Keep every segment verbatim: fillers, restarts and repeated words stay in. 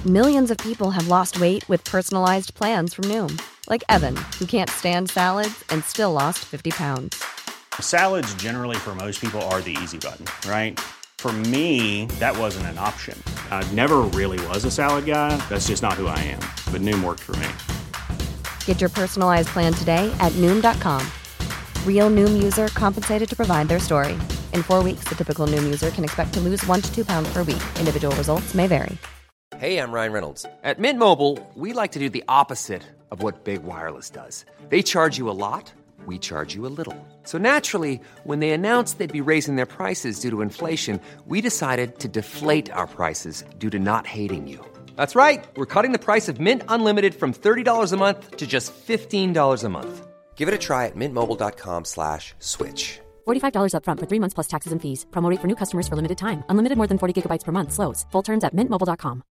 Millions of people have lost weight with personalized plans from Noom. Like Evan, who can't stand salads and still lost fifty pounds. Salads generally for most people are the easy button, right? For me, that wasn't an option. I never really was a salad guy. That's just not who I am. But Noom worked for me. Get your personalized plan today at Noom dot com. Real Noom user compensated to provide their story. In four weeks, the typical Noom user can expect to lose one to two pounds per week. Individual results may vary. Hey, I'm Ryan Reynolds. At Mint Mobile, we like to do the opposite of what Big Wireless does. They charge you a lot, we charge you a little. So naturally, when they announced they'd be raising their prices due to inflation, we decided to deflate our prices due to not hating you. That's right. We're cutting the price of Mint Unlimited from thirty dollars a month to just fifteen dollars a month. Give it a try at mintmobile.com slash switch. forty-five dollars up front for three months plus taxes and fees. Promo rate for new customers for limited time. Unlimited more than forty gigabytes per month. Slows full terms at mint mobile dot com.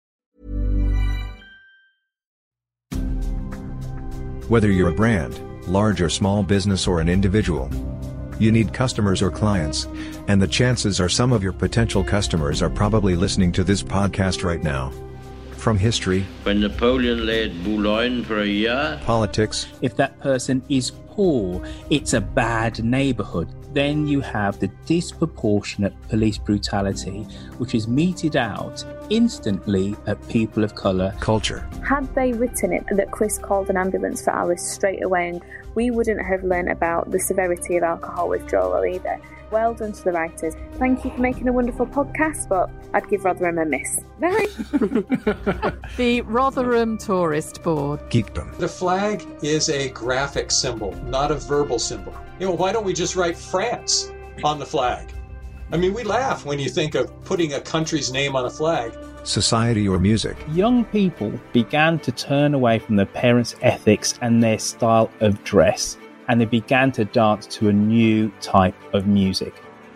Whether you're a brand, large or small business, or an individual, you need customers or clients, and the chances are some of your potential customers are probably listening to this podcast right now. From history, when Napoleon laid Boulogne for a year, politics, if that person is poor, it's a bad neighborhood. Then you have the disproportionate police brutality, which is meted out instantly at people of colour. Culture. Had they written it that Chris called an ambulance for Alice straight away, and we wouldn't have learned about the severity of alcohol withdrawal either. Well done to the writers. Thank you for making a wonderful podcast, but I'd give Rotherham a miss. Bye. The Rotherham Tourist Board. Geekdom. The flag is a graphic symbol, not a verbal symbol. You know, why don't we just write France on the flag? I mean, we laugh when you think of putting a country's name on a flag. Society or music. Young people began to turn away from their parents' ethics and their style of dress, and they began to dance to a new type of music.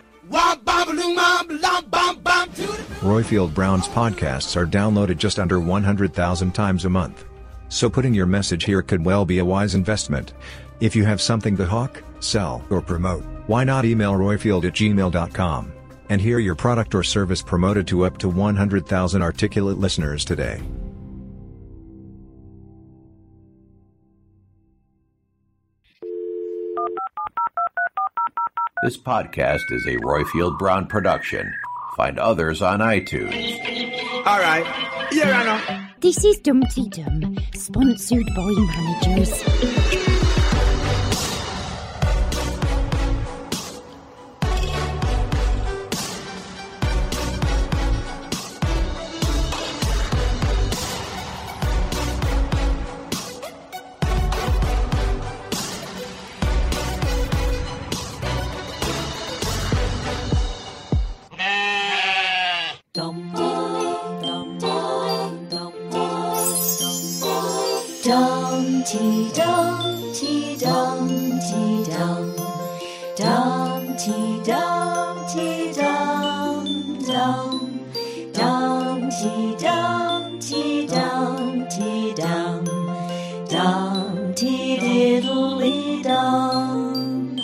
Roifield Brown's podcasts are downloaded just under one hundred thousand times a month. So putting your message here could well be a wise investment. If you have something to hawk, sell, or promote, why not email roifield at gmail dot com and hear your product or service promoted to up to one hundred thousand articulate listeners today. This podcast is a Roifield Brown production. Find others on iTunes. All right. Yeah, I know. This is Dumpty Dum, sponsored by managers. Dumpty Dumpty Dumpty Dum, Dumpty Dumpty Dum Dum, Dumpty Dumpty Dumpty Dum, Dumpty Diddly Dum,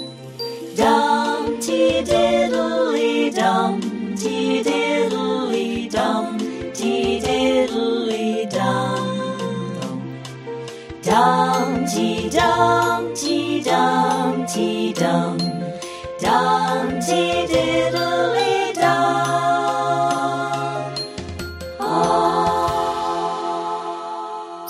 Dumpty Diddly Dumpty Diddly Dumpty Diddly Dum. Dumpty Dumpty Dumpty Dum, Dumpty Diddly Dum. Oh.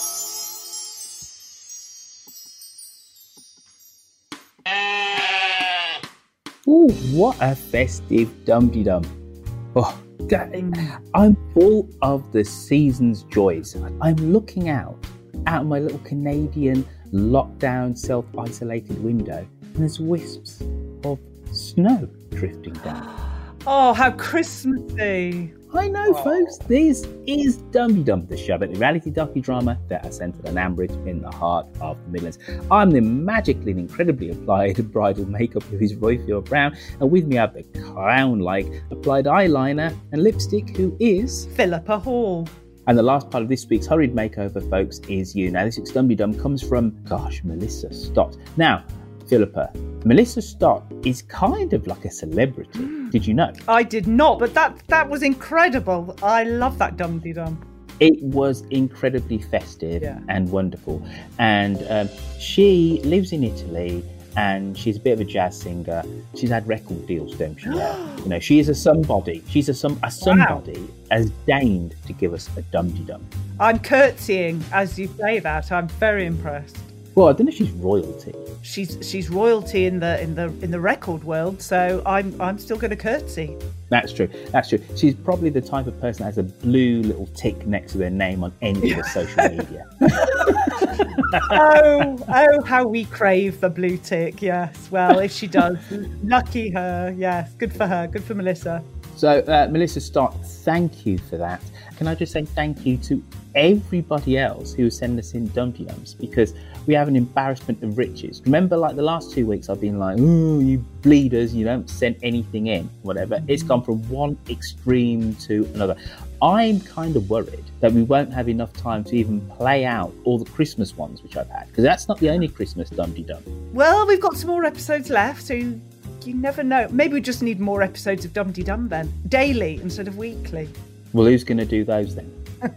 Ooh, what a festive Dumpty Dum. Oh, I'm full of the season's joys. I'm looking out out of my little Canadian lockdown self-isolated window, and there's wisps of snow drifting down. Oh, how Christmassy! I know, oh. folks, this is Dumpty Dum, the show about the reality docudrama that are centred on Ambridge in the heart of the Midlands. I'm the magically and incredibly applied bridal makeup who is Roifield Brown, and with me I have the clown-like applied eyeliner and lipstick who is Philippa Hall. And the last part of this week's hurried makeover, folks, is you. Now, this week's Dumpty Dum comes from, gosh, Melissa Stott. Now, Philippa, Melissa Stott is kind of like a celebrity. Did you know? I did not, but that that was incredible. I love that Dumpty Dum. It was incredibly festive Yeah. and wonderful. And um, she lives in Italy and she's a bit of a jazz singer. She's had record deals, don't she? Yeah. You know, she is a somebody. She's a some a somebody has deigned to give us a dum-de-dum. I'm curtsying as you say that. I'm very impressed. Well, I don't know if she's royalty. She's she's royalty in the in the in the record world, so I'm I'm still going to curtsy. That's true. That's true. She's probably the type of person that has a blue little tick next to their name on any of the social media. oh, oh, how we crave the blue tick. Yes. Well, if she does, lucky her. Yes. Good for her. Good for Melissa. So, uh, Melissa Stott, thank you for that. Can I just say thank you to everybody else who sent us in dum-de-dums, because we have an embarrassment of riches. Remember, like the last two weeks, I've been like, "Ooh, you bleeders, you don't send anything in," whatever. It's gone from one extreme to another. I'm kind of worried that we won't have enough time to even play out all the Christmas ones which I've had, because that's not the only Christmas dum-de-dum. Well, we've got some more episodes left, so you, you never know. Maybe we just need more episodes of Dum Dee Dum then, daily instead of weekly. Well, who's going to do those then?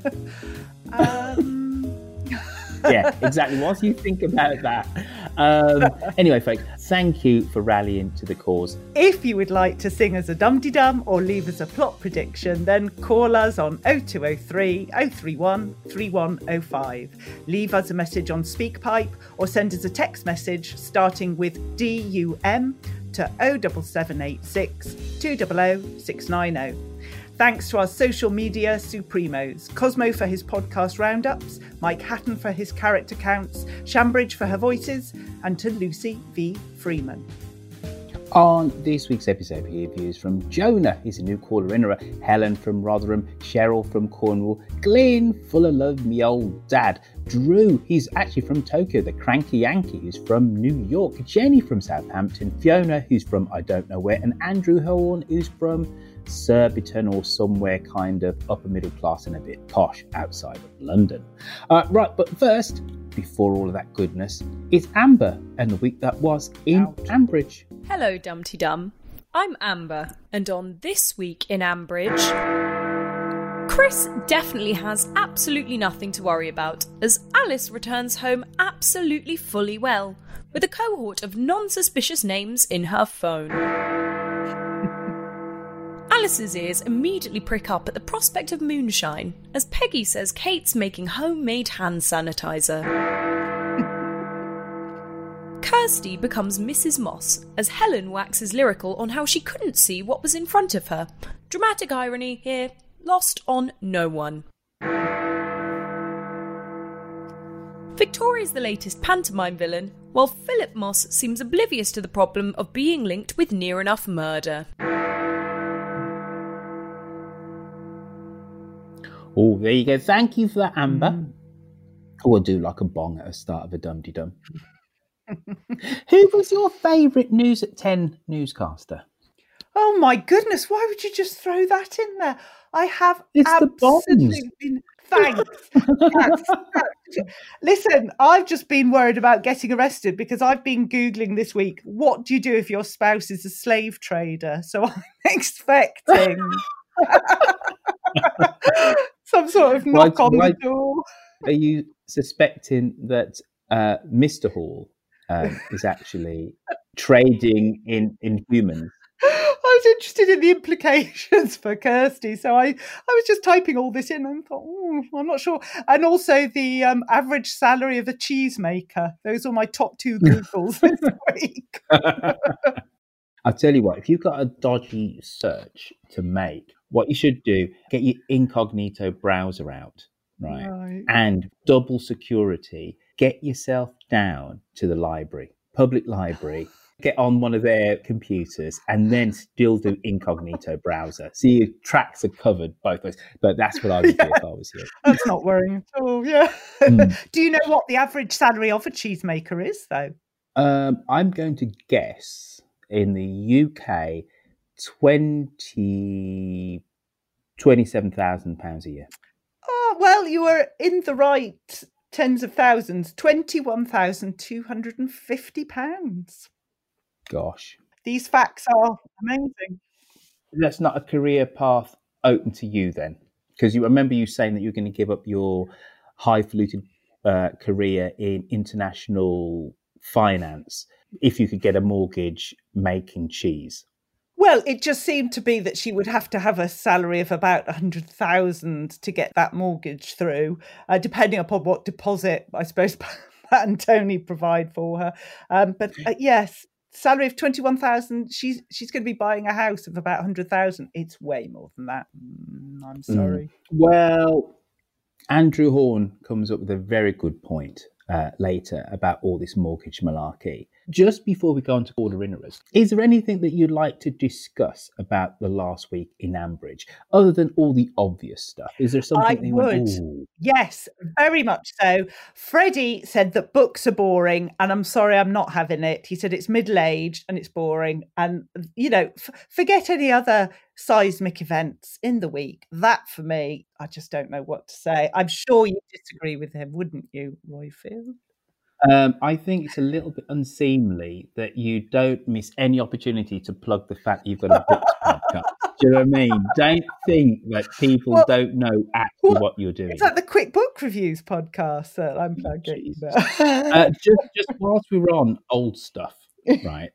um... Yeah, exactly. Whilst you think about that. Um, anyway, folks, thank you for rallying to the cause. If you would like to sing us a dum-de-dum or leave us a plot prediction, then call us on oh two oh three, oh three one, three one oh five. Leave us a message on SpeakPipe or send us a text message starting with D U M to oh seven seven eight six, two oh oh, six nine oh. Thanks to our social media supremos, Cosmo for his podcast roundups, Mike Hatton for his character counts, Shambridge for her voices, and to Lucy V. Freeman. On this week's episode, we hear views from Jonah, he's a new caller in, Helen from Rotherham, Cheryl from Cornwall, Glenn, full of love, me old dad, Drew, he's actually from Tokyo, the cranky Yankee, who's from New York, Jenny from Southampton, Fiona, who's from I don't know where, and Andrew Horn, who's from Surbiton or somewhere kind of upper middle class and a bit posh outside of London. Uh, right, but first, before all of that goodness, it's Amber and the week that was in Out. Ambridge. Hello, Dumpty Dum. I'm Amber, and on This Week in Ambridge, Chris definitely has absolutely nothing to worry about, as Alice returns home absolutely fully well, with a cohort of non-suspicious names in her phone. Alice's ears immediately prick up at the prospect of moonshine, as Peggy says Kate's making homemade hand sanitizer. Kirsty becomes Missus Moss, as Helen waxes lyrical on how she couldn't see what was in front of her. Dramatic irony here, lost on no one. Victoria's the latest pantomime villain, while Philip Moss seems oblivious to the problem of being linked with near-enough murder. Oh, there you go. Thank you for that, Amber. Mm. Oh, I do like a bong at the start of a dum-de-dum. Who was your favourite News at ten newscaster? Oh, my goodness. Why would you just throw that in there? I have it's absolutely been... Thanks. Thanks. Listen, I've just been worried about getting arrested because I've been Googling this week, what do you do if your spouse is a slave trader? So I'm expecting... some sort of knock why, on why, the door. Are you suspecting that uh, Mister Hall um, is actually trading in, in humans? I was interested in the implications for Kirsty, so I, I was just typing all this in and thought, oh, I'm not sure. And also the um, average salary of a cheesemaker. Those are my top two Googles this week. I'll tell you what, if you've got a dodgy search to make, what you should do, get your incognito browser out, right? right? And double security, get yourself down to the library, public library, get on one of their computers, and then still do incognito browser. So your tracks are covered both ways. But that's what I would yeah, do if I was you. That's not worrying at all, yeah. Mm. Do you know what the average salary of a cheesemaker is, though? Um, I'm going to guess in the U K, twenty, twenty-seven thousand pounds a year. Oh, well, you were in the right tens of thousands, twenty-one thousand two hundred fifty pounds. Gosh. These facts are amazing. That's not a career path open to you then? Because you remember you saying that you're going to give up your highfalutin uh, career in international finance if you could get a mortgage making cheese. Well, it just seemed to be that she would have to have a salary of about one hundred thousand to get that mortgage through, uh, depending upon what deposit, I suppose, Pat and Tony provide for her. Um, but uh, yes, salary of twenty-one thousand, she's she's going to be buying a house of about one hundred thousand. It's way more than that. Mm, I'm sorry. Mm. Well, Andrew Horn comes up with a very good point uh, later about all this mortgage malarkey. Just before we go on to caller innerers, is there anything that you'd like to discuss about the last week in Ambridge, other than all the obvious stuff? Is there something I that you would. went, ooh? Yes, very much so. Freddie said that books are boring, and I'm sorry, I'm not having it. He said it's middle-aged and it's boring. And, you know, f- forget any other seismic events in the week. That, for me, I just don't know what to say. I'm sure you disagree with him, wouldn't you, Royfield? Um, I think it's a little bit unseemly that you don't miss any opportunity to plug the fact you've got a books podcast. Do you know what I mean? Don't think that people Well, don't know actually well, what you're doing. It's like the Quick Book Reviews podcast that I'm plugging. uh, just, just whilst we were on old stuff, right?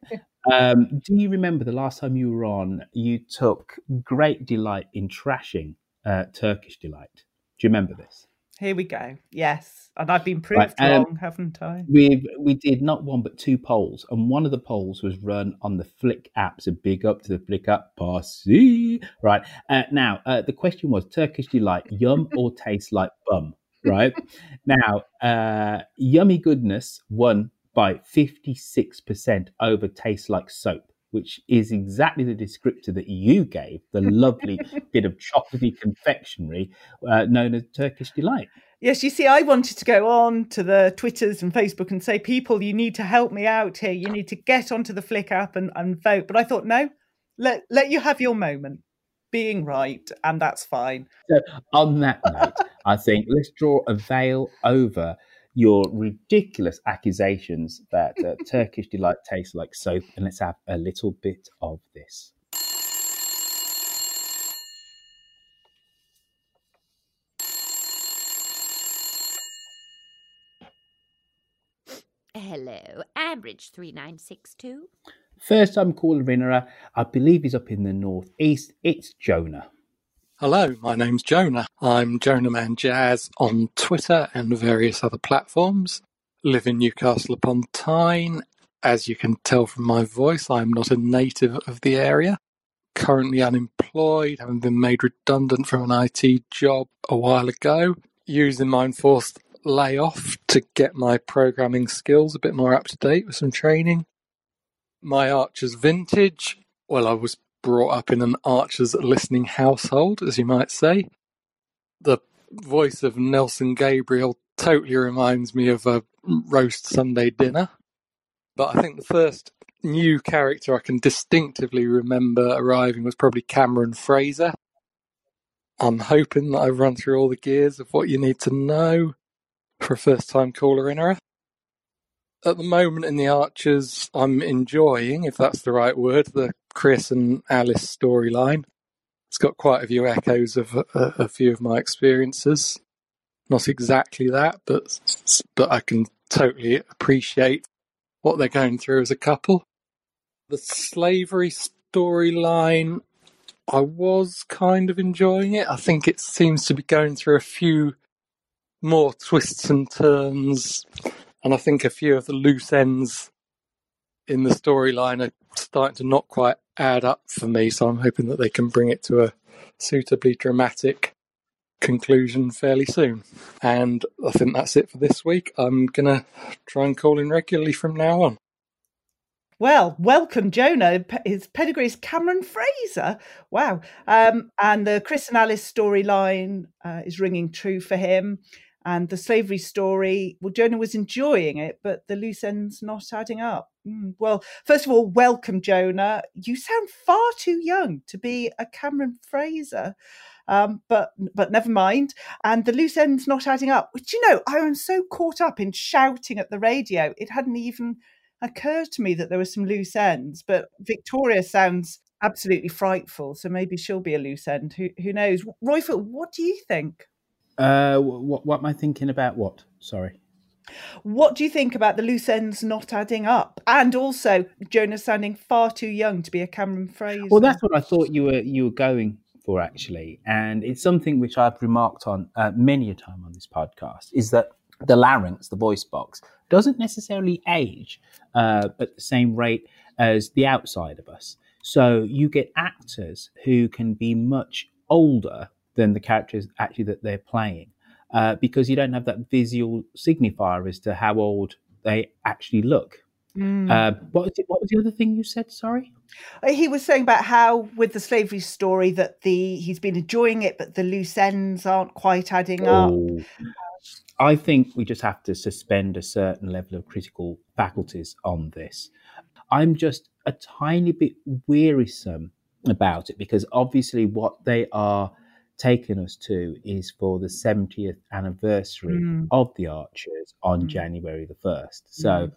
Um, do you remember the last time you were on, you took great delight in trashing uh, Turkish Delight? Do you remember this? Here we go. Yes. And I've been proved Right, um, wrong, haven't I? We we did not one but two polls, and one of the polls was run on the Flick app. So big up to the Flick app posse. Right uh, now, uh, the question was: Turkish Delight, yum or taste like bum? Right now, uh, Yummy Goodness won by fifty-six percent over Taste Like Soap, which is exactly the descriptor that you gave the lovely bit of chocolatey confectionery uh, known as Turkish Delight. Yes, you see, I wanted to go on to the Twitters and Facebook and say, people, you need to help me out here. You need to get onto the Flick app and, and vote. But I thought, no, let, let you have your moment, being right, and that's fine. So on that note, I think let's draw a veil over your ridiculous accusations that uh, Turkish Delight tastes like soap, and let's have a little bit of this. Hello, Ambridge three nine six two. First time caller winner, I believe he's up in the northeast. It's Jonah. Hello, my name's Jonah. I'm Jonah Man Jazz on Twitter and various other platforms. Live in Newcastle upon Tyne. As you can tell from my voice, I'm not a native of the area. Currently unemployed, having been made redundant from an I T job a while ago. Using my enforced layoff to get my programming skills a bit more up to date with some training. My Archer's vintage. Well, I was brought up in an Archer's listening household, as you might say. The voice of Nelson Gabriel totally reminds me of a roast Sunday dinner. But I think the first new character I can distinctively remember arriving was probably Cameron Fraser. I'm hoping that I've run through all the gears of what you need to know for a first-time caller inner. At the moment in the Archers, I'm enjoying, if that's the right word, the Chris and Alice storyline. It's got quite a few echoes of a, a few of my experiences. Not exactly that, but but I can totally appreciate what they're going through as a couple. The slavery storyline, I was kind of enjoying it. I think it seems to be going through a few more twists and turns, and I think a few of the loose ends in the storyline are starting to not quite add up for me, so I'm hoping that they can bring it to a suitably dramatic conclusion fairly soon. And I think that's it for this week. I'm going to try and call in regularly from now on. Well, welcome, Jonah. His pedigree is Cameron Fraser. Wow. Um, and the Chris and Alice storyline uh, is ringing true for him. And the slavery story, well, Jonah was enjoying it, but the loose ends not adding up. Mm, well, first of all, welcome, Jonah. You sound far too young to be a Cameron Fraser. Um, but but never mind. And the loose ends not adding up, which, you know, I am so caught up in shouting at the radio. It hadn't even occurred to me that there were some loose ends. But Victoria sounds absolutely frightful. So maybe she'll be a loose end. Who who knows? Royfield, what do you think? Uh, what, what am I thinking about? What? Sorry. What do you think about the loose ends not adding up, and also Jonah sounding far too young to be a Cameron Fraser? Well, that's what I thought you were you were going for, actually, and it's something which I've remarked on uh, many a time on this podcast. Is that the larynx, the voice box, doesn't necessarily age uh, at the same rate as the outside of us. So you get actors who can be much older than the characters actually that they're playing. Uh, because you don't have that visual signifier as to how old they actually look. Mm. Uh, what, was it, what was the other thing you said? Sorry? He was saying about how with the slavery story that the he's been enjoying it, but the loose ends aren't quite adding oh. up. I think we just have to suspend a certain level of critical faculties on this. I'm just a tiny bit wearisome about it because obviously what they are taken us to is for the seventieth anniversary mm. of the Archers on mm. January the first. So mm.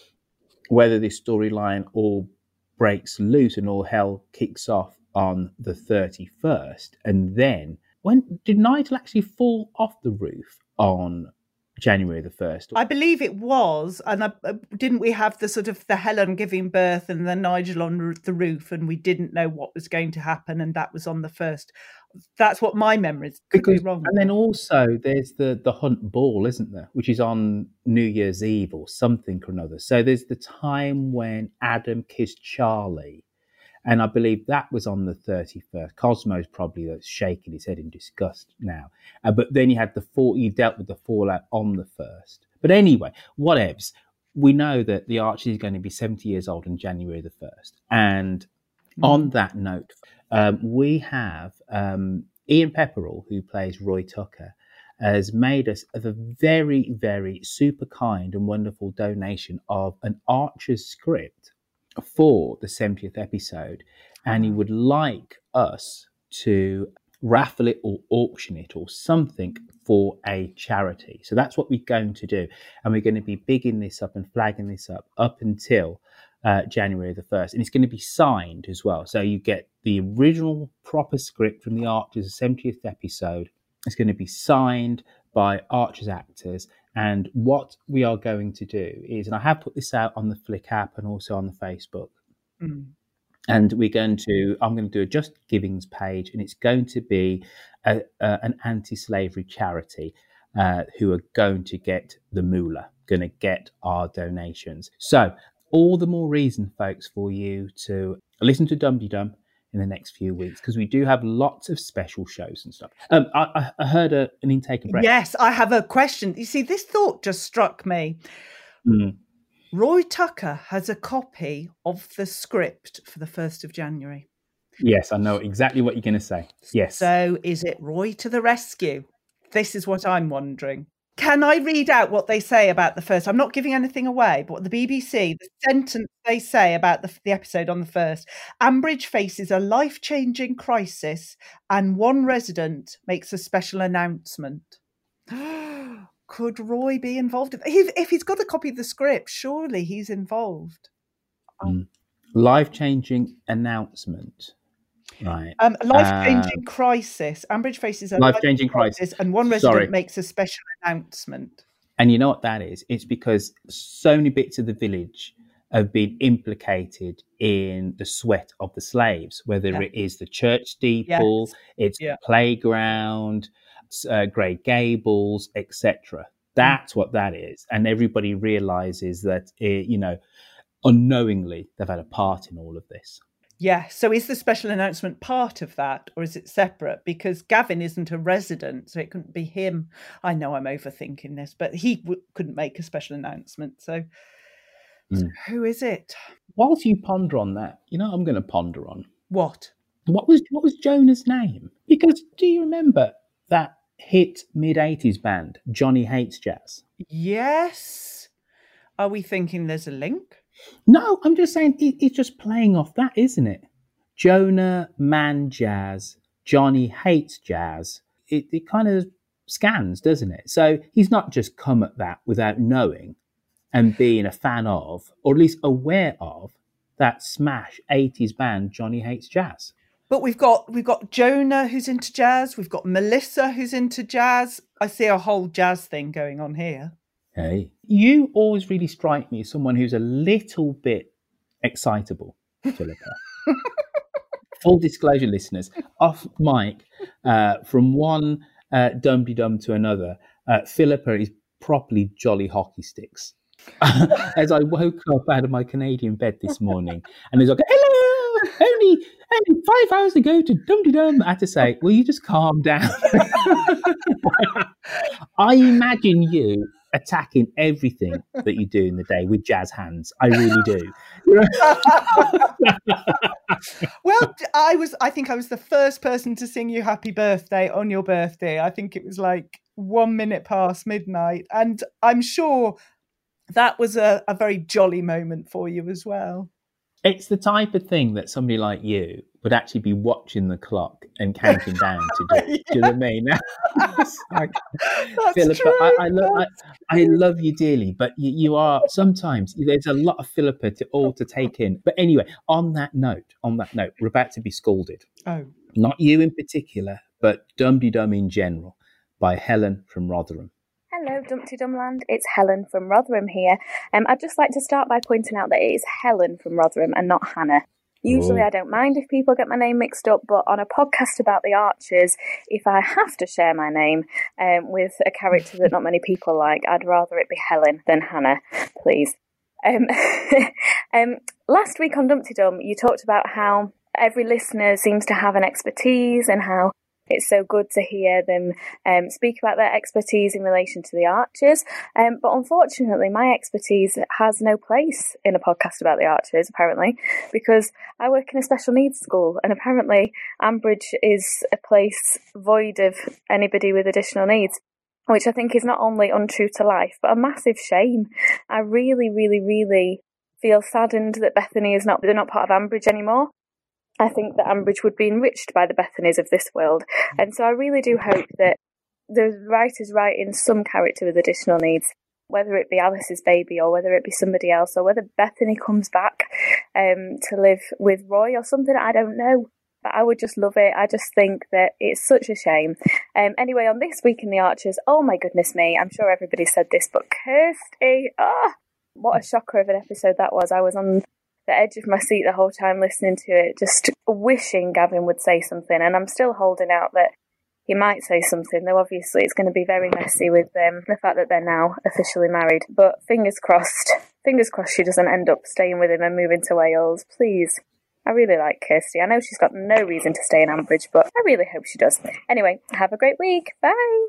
whether this storyline all breaks loose and all hell kicks off on the thirty-first, and then when did Nigel actually fall off the roof on January the first? I believe it was, and I, uh, didn't we have the sort of the Helen giving birth and then Nigel on the roof, and we didn't know what was going to happen, and that was on the first. That's what my memories could because, be wrong. And then also there's the the Hunt Ball, isn't there, which is on New Year's Eve or something or another. So there's the time when Adam kissed Charlie, and I believe that was on the thirty-first. Cosmo's probably shaking his head in disgust now. Uh, but then you had the fall, you dealt with the fallout on the first. But anyway, whatevs. We know that the Archer is going to be seventy years old on January the first. And mm. on that note, um, we have um, Ian Pepperell, who plays Roy Tucker, has made us a very, very super kind and wonderful donation of an Archer's script for the seventieth episode, and he would like us to raffle it or auction it or something for a charity. So that's what we're going to do, and we're going to be bigging this up and flagging this up up until uh, January the first, and it's going to be signed as well. So you get the original proper script from the Archers' seventieth episode. It's going to be signed by Archers actors. And what we are going to do is, and I have put this out on the Flick app and also on the Facebook, mm. and we're going to, I'm going to do a Just Givings page, and it's going to be a, a, an anti-slavery charity uh, who are going to get the moolah, going to get our donations. So all the more reason, folks, for you to listen to Dum Dee Dum in the next few weeks, because we do have lots of special shows and stuff. Um, I, I heard a, an intake of breath. Yes, I have a question. You see, this thought just struck me. Mm. Roy Tucker has a copy of the script for the first of January. Yes, I know exactly what you're going to say. Yes. So is it Roy to the rescue? This is what I'm wondering. Can I read out what they say about the first? I'm not giving anything away, but what the B B C, the sentence they say about the, the episode on the first. Ambridge faces a life-changing crisis and one resident makes a special announcement. Could Roy be involved? If, if he's got a copy of the script, surely he's involved. Mm. Life-changing announcement. Right. Um, a life-changing uh, crisis. Ambridge faces a life-changing crisis, crisis, and one resident Sorry. makes a special announcement. And you know what that is? It's because so many bits of the village have been implicated in the sweat of the slaves, whether yeah. it is the church steeple, yes. it's yeah. the playground, uh, Grey Gables, et cetera. That's mm. what that is. And everybody realizes that, it, you know, unknowingly, they've had a part in all of this. Yeah, so is the special announcement part of that, or is it separate? Because Gavin isn't a resident, so it couldn't be him. I know I'm overthinking this, but he w- couldn't make a special announcement. So, mm. so who is it? Whilst you ponder on that, you know what I'm going to ponder on? What? What was what was Jonah's name? Because do you remember that hit mid-eighties band, Johnny Hates Jazz? Yes. Are we thinking there's a link? No, I'm just saying it, it's just playing off that, isn't it? Jonah, man jazz, Johnny hates jazz. It, it kind of scans, doesn't it? So he's not just come at that without knowing and being a fan of, or at least aware of, that smash eighties band Johnny Hates Jazz. But we've got we've got Jonah who's into jazz. We've got Melissa who's into jazz. I see a whole jazz thing going on here. Hey, you always really strike me as someone who's a little bit excitable, Philippa. Full disclosure, listeners, off mic, uh, from one uh, dum-de-dum to another, uh, Philippa is properly jolly hockey sticks. As I woke up out of my Canadian bed this morning, and he's like, hello, only, only five hours ago to dum-de-dum. I had to say, will you just calm down? I imagine you attacking everything that you do in the day with jazz hands. I really do. Well, I was. I think I was the first person to sing you happy birthday on your birthday. I think it was like one minute past midnight. And I'm sure that was a, a very jolly moment for you as well. It's the type of thing that somebody like you would actually be watching the clock and counting down to do. Yeah. Do you know what I mean? Like, Philippa, I, I, lo- I, I love you dearly, but you, you are sometimes there's a lot of Philippa to all to take in. But anyway, on that note, on that note, we're about to be scolded. Oh, not you in particular, but Dum-de-Dum in general, by Helen from Rotherham. Hello, Dumpty Dumland. It's Helen from Rotherham here. Um, I'd just like to start by pointing out that it is Helen from Rotherham and not Hannah. Usually Oh. I don't mind if people get my name mixed up, but on a podcast about the Archers, if I have to share my name um, with a character that not many people like, I'd rather it be Helen than Hannah, please. Um, um, last week on Dumpty Dum, you talked about how every listener seems to have an expertise and how it's so good to hear them um, speak about their expertise in relation to the Archers. Um, but unfortunately, my expertise has no place in a podcast about the Archers, apparently, because I work in a special needs school. And apparently, Ambridge is a place void of anybody with additional needs, which I think is not only untrue to life, but a massive shame. I really, really, really feel saddened that Bethany is not, they're not part of Ambridge anymore. I think that Ambridge would be enriched by the Bethanies of this world. And so I really do hope that the writers write in some character with additional needs, whether it be Alice's baby or whether it be somebody else, or whether Bethany comes back um, to live with Roy or something, I don't know. But I would just love it. I just think that it's such a shame. Um, anyway, on This Week in the Archers, oh my goodness me, I'm sure everybody said this, but Kirsty, ah, what a shocker of an episode that was. I was on the edge of my seat the whole time listening to it, just wishing Gavin would say something, and I'm still holding out that he might say something, though obviously it's going to be very messy with um, the fact that they're now officially married. But fingers crossed, fingers crossed she doesn't end up staying with him and moving to Wales, please. I really like Kirsty. I know she's got no reason to stay in Ambridge, but I really hope she does. Anyway, have a great week. Bye.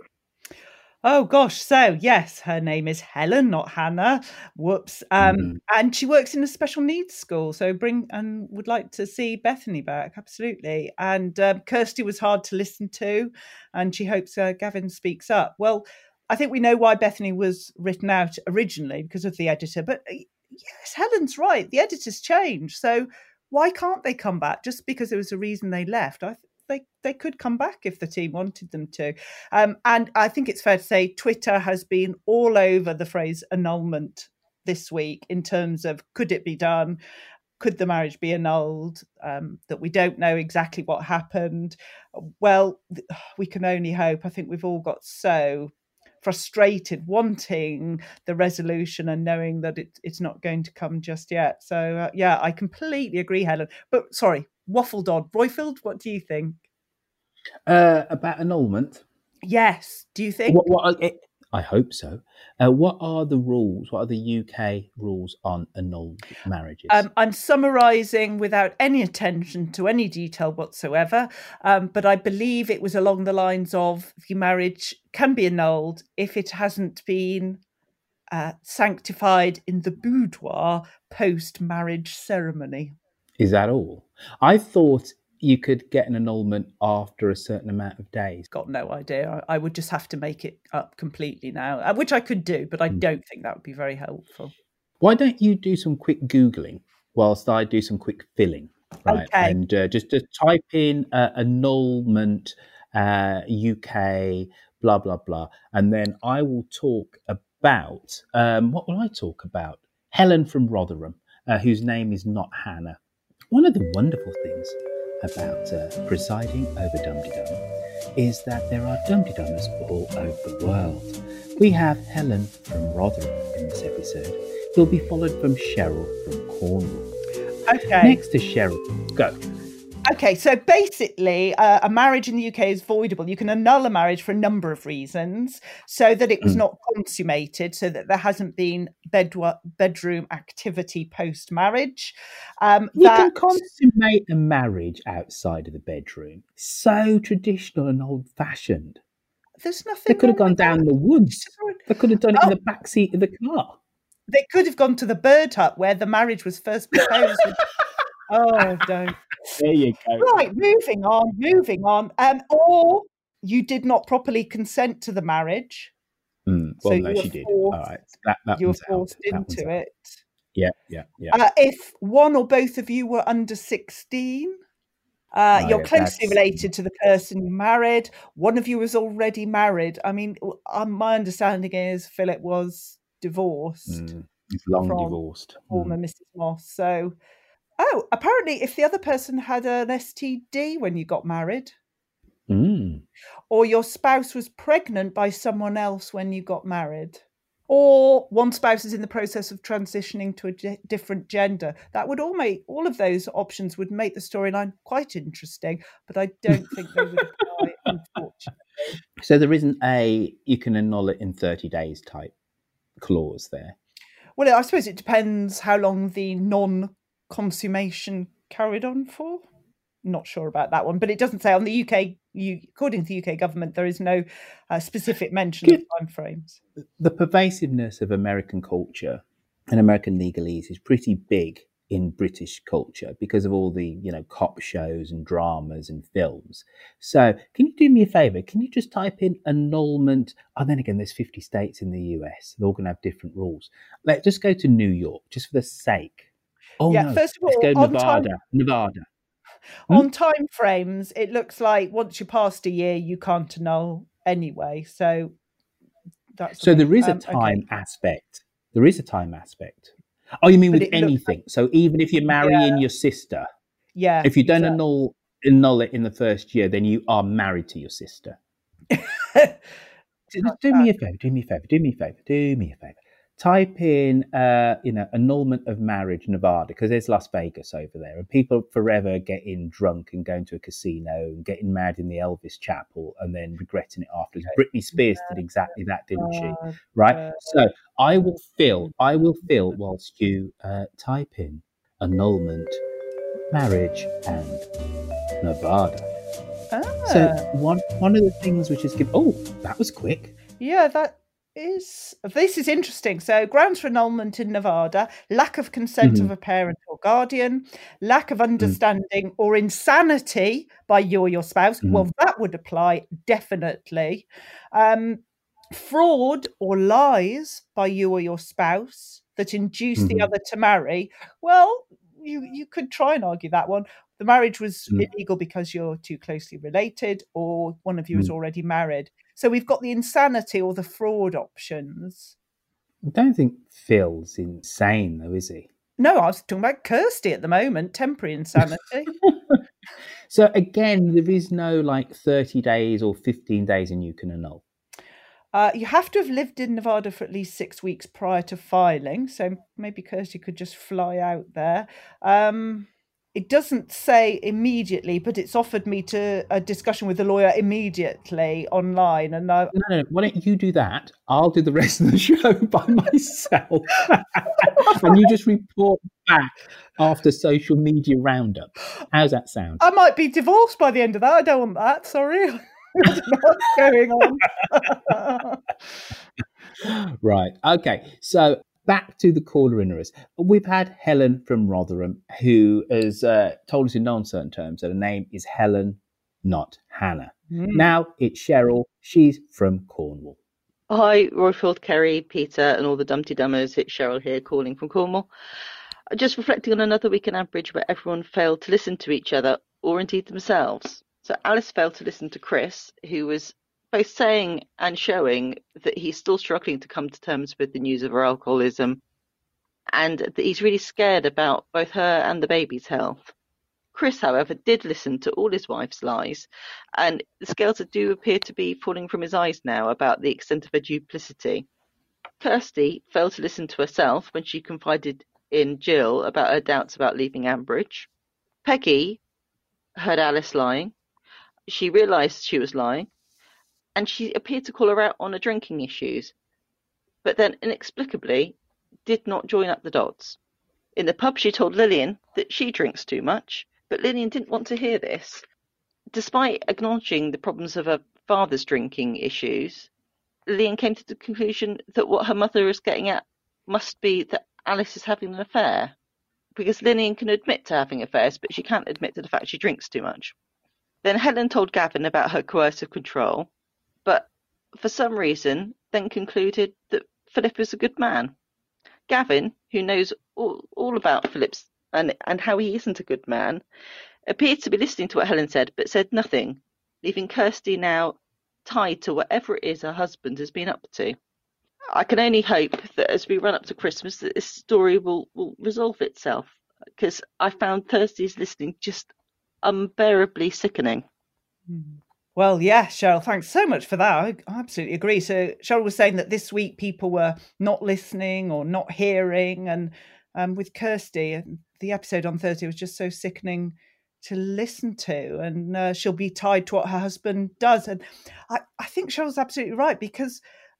Oh, gosh. So, yes, her name is Helen, not Hannah. Whoops. Um, mm. And she works in a special needs school. So bring and would like to see Bethany back. Absolutely. And um, Kirsty was hard to listen to. And she hopes uh, Gavin speaks up. Well, I think we know why Bethany was written out originally, because of the editor. But yes, Helen's right. The editor's changed. So why can't they come back just because there was a reason they left? I think They they could come back if the team wanted them to. Um, and I think it's fair to say Twitter has been all over the phrase annulment this week in terms of could it be done? Could the marriage be annulled? Um, that we don't know exactly what happened. Well, we can only hope. I think we've all got so frustrated wanting the resolution and knowing that it, it's not going to come just yet. So, uh, yeah, I completely agree, Helen. But sorry, waffled on. Roifield, what do you think? Uh, about annulment? Yes. Do you think? What, what, it, I hope so. Uh, what are the rules? What are the U K rules on annulled marriages? Um, I'm summarising without any attention to any detail whatsoever, um, but I believe it was along the lines of the marriage can be annulled if it hasn't been uh, sanctified in the boudoir post-marriage ceremony. Is that all? I thought you could get an annulment after a certain amount of days. Got no idea. I, I would just have to make it up completely now, which I could do, but I mm. don't think that would be very helpful. Why don't you do some quick Googling whilst I do some quick filling? Right. Okay. And uh, just, just type in uh, annulment uh, U K, blah, blah, blah. And then I will talk about, um, what will I talk about? Helen from Rotherham. uh, whose name is not Hannah. One of the wonderful things about uh, presiding over Dum Dee Dum is that there are Dum Dee Dummers all over the world. We have Helen from Rotherham in this episode, who'll be followed from Cheryl from Cornwall. Okay. Next to Cheryl, go. Okay, so basically, uh, a marriage in the U K is voidable. You can annul a marriage for a number of reasons, so that it was Mm. not consummated, so that there hasn't been bed- bedroom activity post-marriage. Um, You that... can consummate a marriage outside of the bedroom. So traditional and old-fashioned. There's nothing. They could have wrong gone with down that. the woods. They could have done it Oh. in the back seat of the car. They could have gone to the bird hut where the marriage was first proposed. Oh, don't. There you go. Right, moving on, moving on. Um, or you did not properly consent to the marriage. Mm, So well, you no, were she did. forced- All right. That, that You were one's out. forced That one's into out. it. Yeah, yeah, yeah. Uh, if one or both of you were under sixteen, uh, Oh, you're yeah, closely that's- related to the person you married. One of you was already married. I mean, w- uh, my understanding is Philip was divorced. Mm, he's long from divorced. Former Missus Moss. So, oh, apparently, if the other person had an S T D when you got married, Mm. or your spouse was pregnant by someone else when you got married, or one spouse is in the process of transitioning to a ge- different gender, that would all make all of those options would make the storyline quite interesting. But I don't think they would apply, unfortunately. So there isn't a you can annul it in thirty days type clause there. Well, I suppose it depends how long the non-consummation carried on for. Not sure about that one, but it doesn't say on the U K. You, according to the U K government, there is no uh, specific mention of timeframes. The pervasiveness of American culture and American legalese is pretty big in British culture because of all the, you know, cop shows and dramas and films. So can you do me a favour? Can you just type in annulment? And then again, there's fifty states in the U S. They're all going to have different rules. Let's just go to New York, just for the sake. Oh, Yeah, no. first of Let's all, go on Nevada. time- Nevada. On time frames, it looks like once you passed a year, you can't annul anyway. So that's the So thing. there is a Um, okay. time aspect. There is a time aspect. Oh, you mean But with it looks anything? So even if you're marrying your sister, Yeah. if you don't exactly. annul annul it in the first year, then you are married to your sister. do, do me a favor. Do me a favor. Do me a favor. Do me a favor. Type in, uh, you know, annulment of marriage, Nevada, because there's Las Vegas over there, and people forever getting drunk and going to a casino and getting married in the Elvis Chapel and then regretting it afterwards. Britney Spears did exactly that, didn't she? Right. So I will fill. I will fill whilst you uh, type in annulment, marriage, and Nevada. So Ah. one one of the things which is given. Oh, that was quick. Yeah, that is. This is interesting. So, grounds for annulment in Nevada: lack of consent Mhm. of a parent or guardian, lack of understanding or insanity by you or your spouse. Well, that would apply definitely. Um, fraud or lies by you or your spouse that induce the Mhm. other to marry. Well, you you could try and argue that one. The marriage was Mm. illegal because you're too closely related, or one of you is Mm. already married. So we've got the insanity or the fraud options. I don't think Phil's insane, though, is he? No, I was talking about Kirsty at the moment, temporary insanity. So again, there is no like thirty days or fifteen days and you can annul. Uh, you have to have lived in Nevada for at least six weeks prior to filing. So maybe Kirsty could just fly out there. Um, it doesn't say immediately, but it's offered me to a discussion with the lawyer immediately online. And I, No, no, no. Why don't you do that? I'll do the rest of the show by myself. And you just report back after social media roundup. How's that sound? I might be divorced by the end of that. I don't want that. Sorry. I don't know what's going on. Right. Okay. So back to the caller inners. We've had Helen from Rotherham, who has uh, told us in no uncertain terms that her name is Helen, not Hannah. Mm. Now it's Cheryl. She's from Cornwall. Hi, Royfield, Kerry, Peter, and all the Dumpty Dummers. It's Cheryl here, calling from Cornwall. Just reflecting on another week in Ambridge where everyone failed to listen to each other, or indeed themselves. So Alice failed to listen to Chris, who was both saying and showing that he's still struggling to come to terms with the news of her alcoholism, and that he's really scared about both her and the baby's health. Chris, however, did listen to all his wife's lies, and the scales do appear to be falling from his eyes now about the extent of her duplicity. Kirsty failed to listen to herself when she confided in Jill about her doubts about leaving Ambridge. Peggy heard Alice lying. She realised she was lying, and she appeared to call her out on her drinking issues, but then inexplicably did not join up the dots. In the pub, she told Lillian that she drinks too much, but Lillian didn't want to hear this. Despite acknowledging the problems of her father's drinking issues, Lillian came to the conclusion that what her mother is getting at must be that Alice is having an affair, because Lillian can admit to having affairs, but she can't admit to the fact she drinks too much. Then Helen told Gavin about her coercive control, but for some reason then concluded that Philip is a good man. Gavin, who knows all, all about Philip's and, and how he isn't a good man, appeared to be listening to what Helen said, but said nothing, leaving Kirsty now tied to whatever it is her husband has been up to. I can only hope that as we run up to Christmas that this story will, will resolve itself, because I found Thursday's listening just unbearably sickening. Well, yeah, Cheryl, thanks so much for that. I absolutely agree. So Cheryl was saying that this week people were not listening or not hearing, and um, with Kirsty, the episode on Thursday was just so sickening to listen to, and uh, she'll be tied to what her husband does. And I, I think Cheryl's absolutely right, because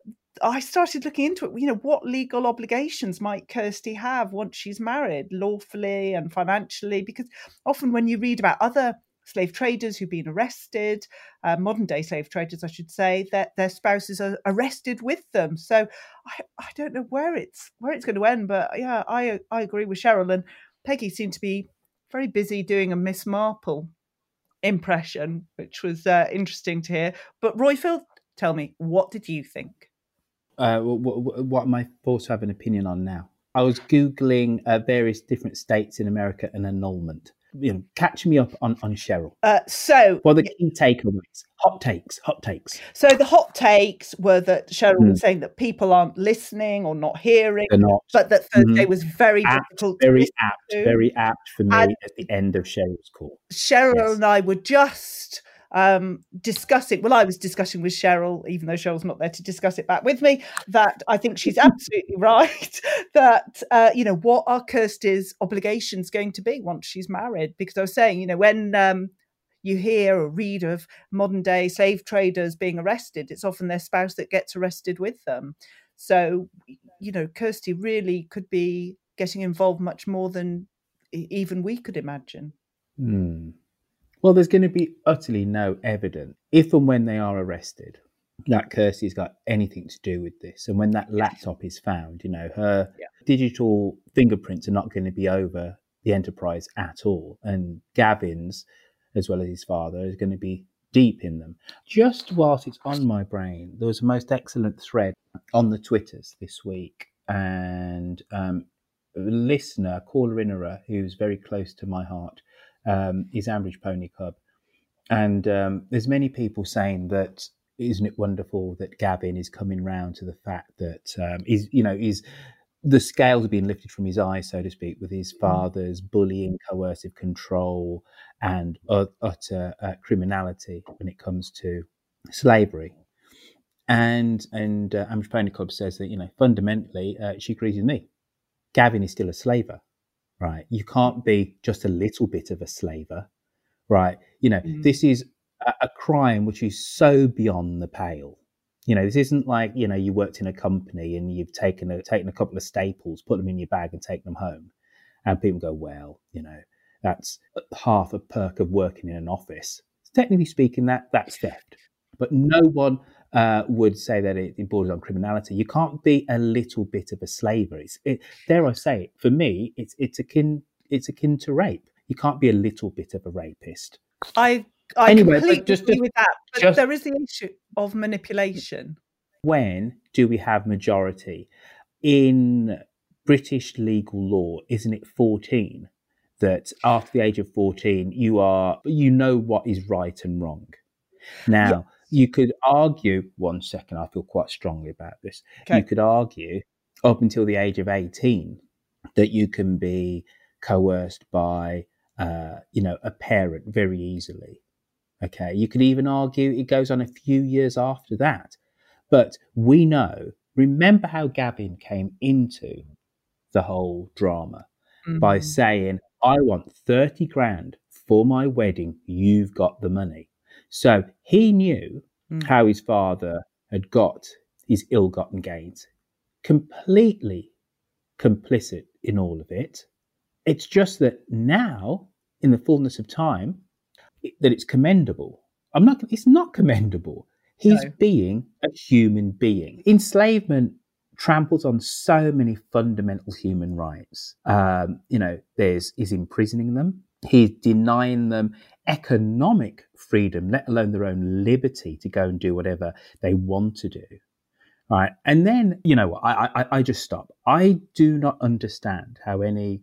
I started looking into it. You know, what legal obligations might Kirsty have once she's married, lawfully and financially? Because often when you read about other slave traders who've been arrested, uh, modern day slave traders, I should say, that their spouses are arrested with them. So I, I don't know where it's where it's going to end. But yeah, I I agree with Cheryl, and Peggy seemed to be very busy doing a Miss Marple impression, which was uh, interesting to hear. But Roifield, tell me, what did you think? Uh, what, what am I forced to have an opinion on now? I was Googling uh, various different states in America and annulment. You know, catch me up on, on Cheryl. Uh, so, what are the key takeaways? Hot takes, hot takes. So the hot takes were that Cheryl Mm. was saying that people aren't listening or not hearing, They're not. but that Thursday Mhm. was very Apt, difficult to very listen apt, to. very apt for me And- at the end of Cheryl's call. Cheryl and I were just um, discussing, well, I was discussing with Cheryl, even though Cheryl's not there to discuss it back with me, that I think she's absolutely right, that, uh, you know, what are Kirsty's obligations going to be once she's married? Because I was saying, you know, when um, you hear or read of modern day slave traders being arrested, it's often their spouse that gets arrested with them. So, you know, Kirsty really could be getting involved much more than e- even we could imagine. Hmm. Well, there's going to be utterly no evidence, if and when they are arrested, that Kirsty's got anything to do with this. And when that laptop is found, you know, her Yeah. digital fingerprints are not going to be over the Enterprise at all. And Gavin's, as well as his father, is going to be deep in them. Just whilst it's on my brain, there was a most excellent thread on the Twitters this week. And um, a listener, caller Inera, who's very close to my heart, um, is Ambridge Pony Club. And um, there's many people saying that, isn't it wonderful that Gavin is coming round to the fact that um, is, you know, is the scales are being lifted from his eyes, so to speak, with his father's bullying, coercive control, and uh, utter uh, criminality when it comes to slavery. And and uh, Ambridge Pony Club says that, you know, fundamentally, uh, she agrees with me. Gavin is still a slaver, right? You can't be just a little bit of a slaver, right? You know, Mm. this is a, a crime which is so beyond the pale. You know, this isn't like, you know, you worked in a company and you've taken a taken a couple of staples, put them in your bag and taken them home. And people go, well, you know, that's half a perk of working in an office. Technically speaking, that that's theft. But no one uh, would say that it, it borders on criminality. You can't be a little bit of a slaver. It's, it, dare I say it, for me, it's it's akin it's akin to rape. You can't be a little bit of a rapist. I I Anyway, but completely just- agree just- with that, but just- there is the issue of manipulation. When do we have majority? In British legal law, isn't it fourteen? That after the age of fourteen, you are you know what is right and wrong. Now, you could argue, one second, I feel quite strongly about this. Okay. You could argue up until the age of eighteen, that you can be coerced by, uh, you know, a parent very easily. Okay, you could even argue it goes on a few years after that. But we know, remember how Gavin came into the whole drama mm-hmm. by saying, I want thirty grand for my wedding, you've got the money. So he knew mm. how his father had got his ill-gotten gains, completely complicit in all of it. It's just that now, in the fullness of time, that it's commendable. I'm not. It's not commendable. He's no. being a human being. Enslavement tramples on so many fundamental human rights. Um, you know, there's he's imprisoning them. He's denying them economic freedom, let alone their own liberty to go and do whatever they want to do. Right, and then you know, I I, I just stop. I do not understand how any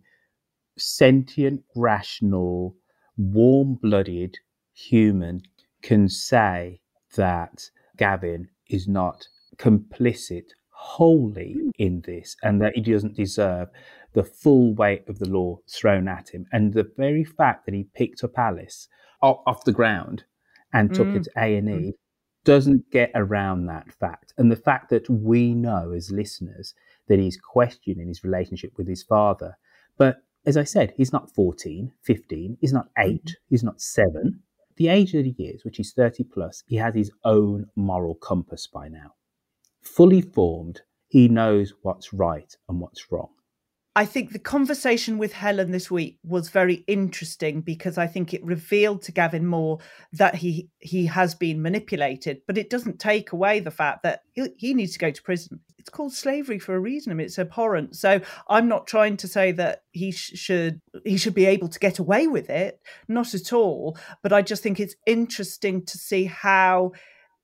sentient, rational, warm-blooded human can say that Gavin is not complicit wholly in this and that he doesn't deserve the full weight of the law thrown at him. And the very fact that he picked up Alice off, off the ground and took mm. her to A and E mm. doesn't get around that fact. And the fact that we know as listeners that he's questioning his relationship with his father. But as I said, he's not fourteen, fifteen, he's not eight, mm-hmm. he's not seven. The age that he is, which is thirty plus, he has his own moral compass by now. Fully formed, he knows what's right and what's wrong. I think the conversation with Helen this week was very interesting because I think it revealed to Gavin more that he he has been manipulated, but it doesn't take away the fact that he, he needs to go to prison. It's called slavery for a reason. I mean, it's abhorrent. So I'm not trying to say that he sh- should he should be able to get away with it, not at all. But I just think it's interesting to see how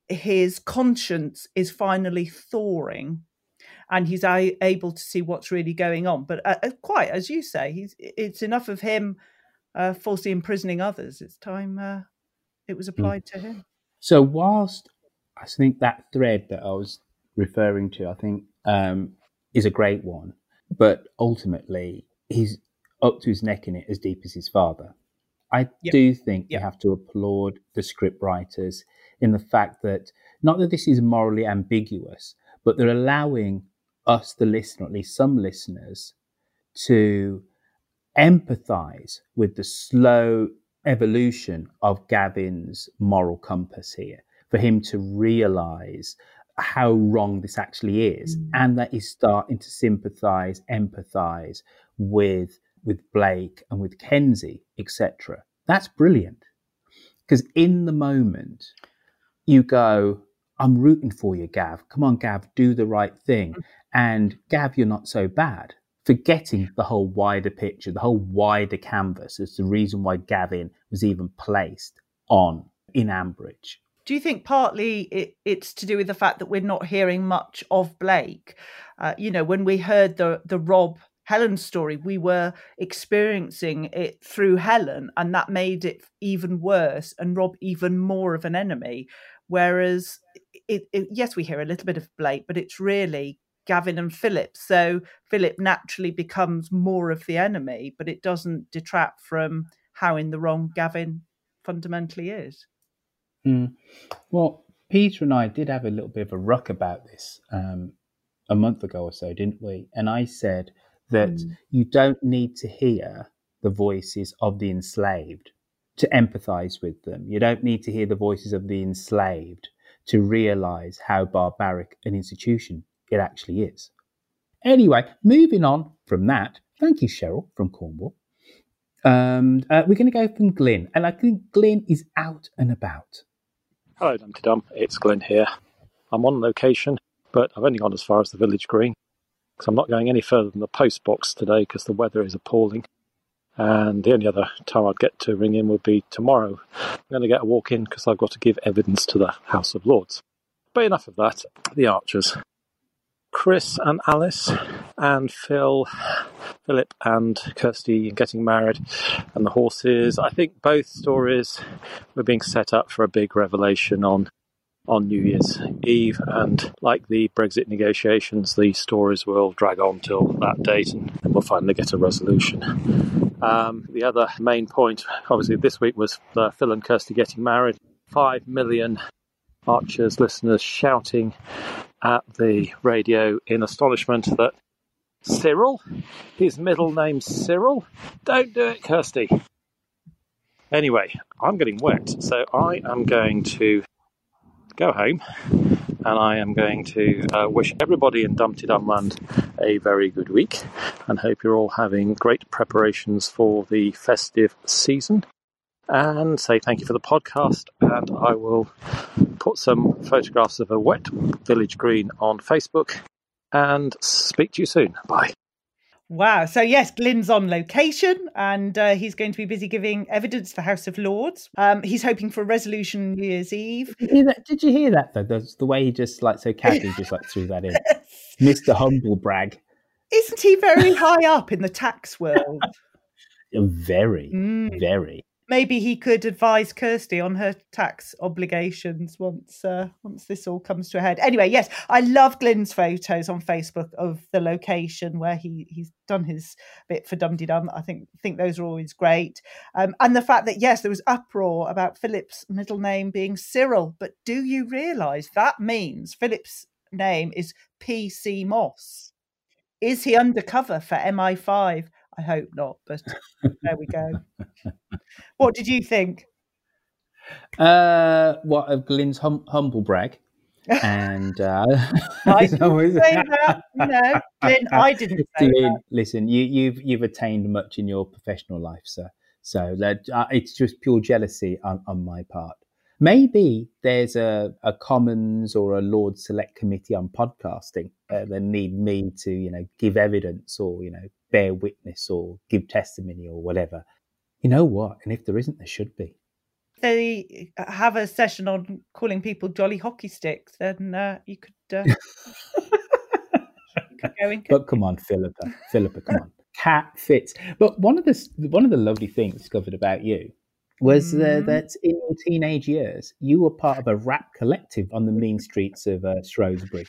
his conscience is finally thawing. And he's a- able to see what's really going on. But uh, quite, as you say, he's, it's enough of him uh, falsely imprisoning others. It's time uh, it was applied mm. to him. So whilst I think that thread that I was referring to, I think um, is a great one. But ultimately, he's up to his neck in it as deep as his father. I yep. do think yep. you have to applaud the script writers in the fact that, not that this is morally ambiguous, but they're allowing us, the listener, at least some listeners, to empathise with the slow evolution of Gavin's moral compass here, for him to realise how wrong this actually is, mm. and that he's starting to sympathise, empathise with with Blake and with Kenzie, et cetera. That's brilliant, because in the moment you go, I'm rooting for you, Gav. Come on, Gav, do the right thing. And Gav, you're not so bad. Forgetting the whole wider picture, the whole wider canvas as the reason why Gavin was even placed on in Ambridge. Do you think partly it, it's to do with the fact that we're not hearing much of Blake? Uh, you know, when we heard the the Rob Helen story, we were experiencing it through Helen, and that made it even worse and Rob even more of an enemy. Whereas, it, it, yes, we hear a little bit of Blake, but it's really Gavin and Philip. So Philip naturally becomes more of the enemy, but it doesn't detract from how in the wrong Gavin fundamentally is. Mm. Well, Peter and I did have a little bit of a ruck about this um, a month ago or so, didn't we? And I said that mm. you don't need to hear the voices of the enslaved to empathise with them. You don't need to hear the voices of the enslaved to realise how barbaric an institution it actually is. Anyway, moving on from that, thank you, Cheryl, from Cornwall. Um, uh, we're going to go from Glyn, and I think Glyn is out and about. Hello, Dumpty Dum. It's Glyn here. I'm on location, but I've only gone as far as the village green, because I'm not going any further than the post box today because the weather is appalling. And the only other time I'd get to ring in would be tomorrow. I'm going to get a walk in because I've got to give evidence to the House of Lords. But enough of that. The Archers. Chris and Alice and Phil, Philip and Kirsty getting married, and the horses. I think both stories were being set up for a big revelation on on New Year's Eve, and like the Brexit negotiations, the stories will drag on till that date and then we'll finally get a resolution. Um, the other main point, obviously, this week was uh, Phil and Kirsty getting married. Five million Archers listeners shouting at the radio in astonishment that Cyril, his middle name's Cyril, don't do it, Kirsty. Anyway, I'm getting wet, so I am going to go home and I am going to uh, wish everybody in Dumpty Dumland a very good week and hope you're all having great preparations for the festive season, and say thank you for the podcast, and I will put some photographs of a wet village green on Facebook and speak to you soon. Bye. Wow. So, yes, Glyn's on location and uh, he's going to be busy giving evidence to House of Lords. Um, he's hoping for a resolution New Year's Eve. Did you hear that, Did you hear that though? The, the way he just, like, so casually just, like, threw that in. Mister Humble Brag. Isn't he very high up in the tax world? Very, Mm. very. Maybe he could advise Kirsty on her tax obligations once uh, once this all comes to a head. Anyway, yes, I love Glyn's photos on Facebook of the location where he, he's done his bit for Dum Dee Dum. I think think those are always great. Um, and the fact that, yes, there was uproar about Philip's middle name being Cyril. But do you realise that means Philip's name is P C Moss? Is he undercover for M I five? I hope not, but there we go. What did you think? Uh, what of Glyn's hum- humble brag? And uh, I didn't say that. No, Glyn, I didn't say Glyn, that. listen, you, you've you've attained much in your professional life, sir. So that uh, it's just pure jealousy on, on my part. Maybe there's a, a Commons or a Lord Select Committee on podcasting uh, that need me to, you know, give evidence or, you know, bear witness or give testimony or whatever. You know what? And if there isn't, there should be. They have a session on calling people jolly hockey sticks, then uh, you could, uh, you could go in. But come on, Philippa, Philippa, come on. Cat fits. But one of the one of the lovely things discovered about you was uh, that in your teenage years, you were part of a rap collective on the mean streets of uh, Shrewsbury.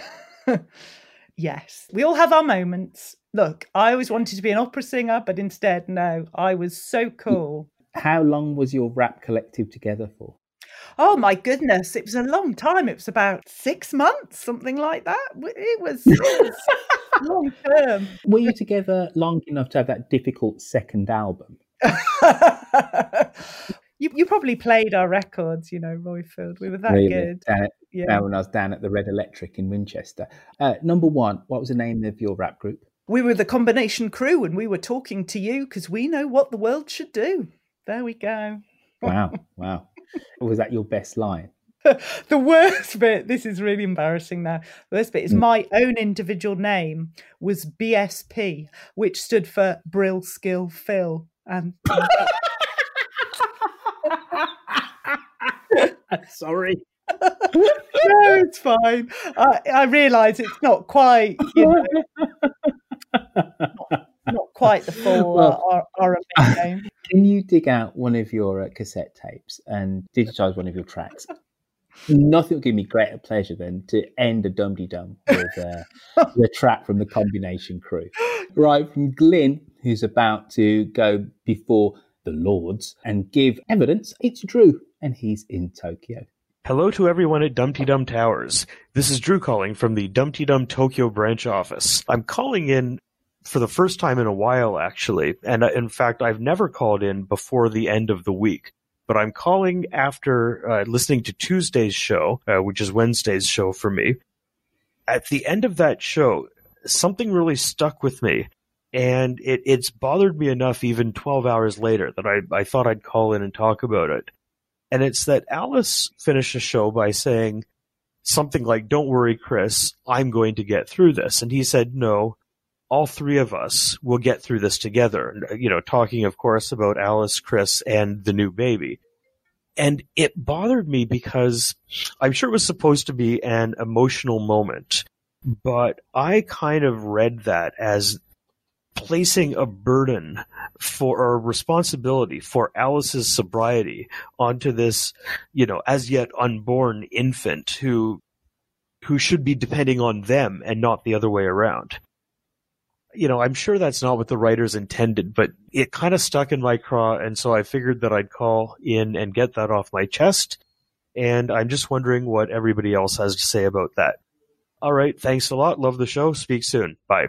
Yes, we all have our moments. Look, I always wanted to be an opera singer, but instead, no, I was so cool. How long was your rap collective together for? Oh, my goodness, it was a long time. It was about six months, something like that. It was, it was long term. Were you together long enough to have that difficult second album? you, you probably played our records, you know, Royfield. We were that really? good. Down at, yeah. down when I was down at the Red Electric in Winchester. Uh, number one, what was the name of your rap group? We were the Combination Crew, and we were talking to you because we know what the world should do. There we go. Wow, wow. Was that your best line? The worst bit, this is really embarrassing now. The worst bit is my own individual name was B S P, which stood for Brill Skill Phil. And sorry. No, it's fine. I, I realise it's not quite, you know, not, not quite the full Well, uh, R and B name. Can you dig out one of your uh, cassette tapes and digitise one of your tracks? Nothing would give me greater pleasure than to end a Dum Dee Dum with uh, the track from the Combination Crew. Right, from Glyn, who's about to go before the Lords and give evidence. It's Drew, and he's in Tokyo. Hello to everyone at Dumpty Dum Towers. This is Drew calling from the Dumpty Dum Tokyo branch office. I'm calling in for the first time in a while, actually, and uh, in fact, I've never called in before the end of the week. But I'm calling after uh, listening to Tuesday's show, uh, which is Wednesday's show for me. At the end of that show, something really stuck with me, and it, it's bothered me enough even twelve hours later that I, I thought I'd call in and talk about it. And it's that Alice finished the show by saying something like, "Don't worry, Chris, I'm going to get through this." And he said, "No, all three of us will get through this together." You know, talking, of course, about Alice, Chris, and the new baby. And it bothered me because I'm sure it was supposed to be an emotional moment, but I kind of read that as placing a burden for or a responsibility for Alice's sobriety onto this, you know, as yet unborn infant who who should be depending on them and not the other way around. You know, I'm sure that's not what the writers intended, but it kind of stuck in my craw, and so I figured that I'd call in and get that off my chest, and I'm just wondering what everybody else has to say about that. All right, thanks a lot. Love the show. Speak soon. Bye.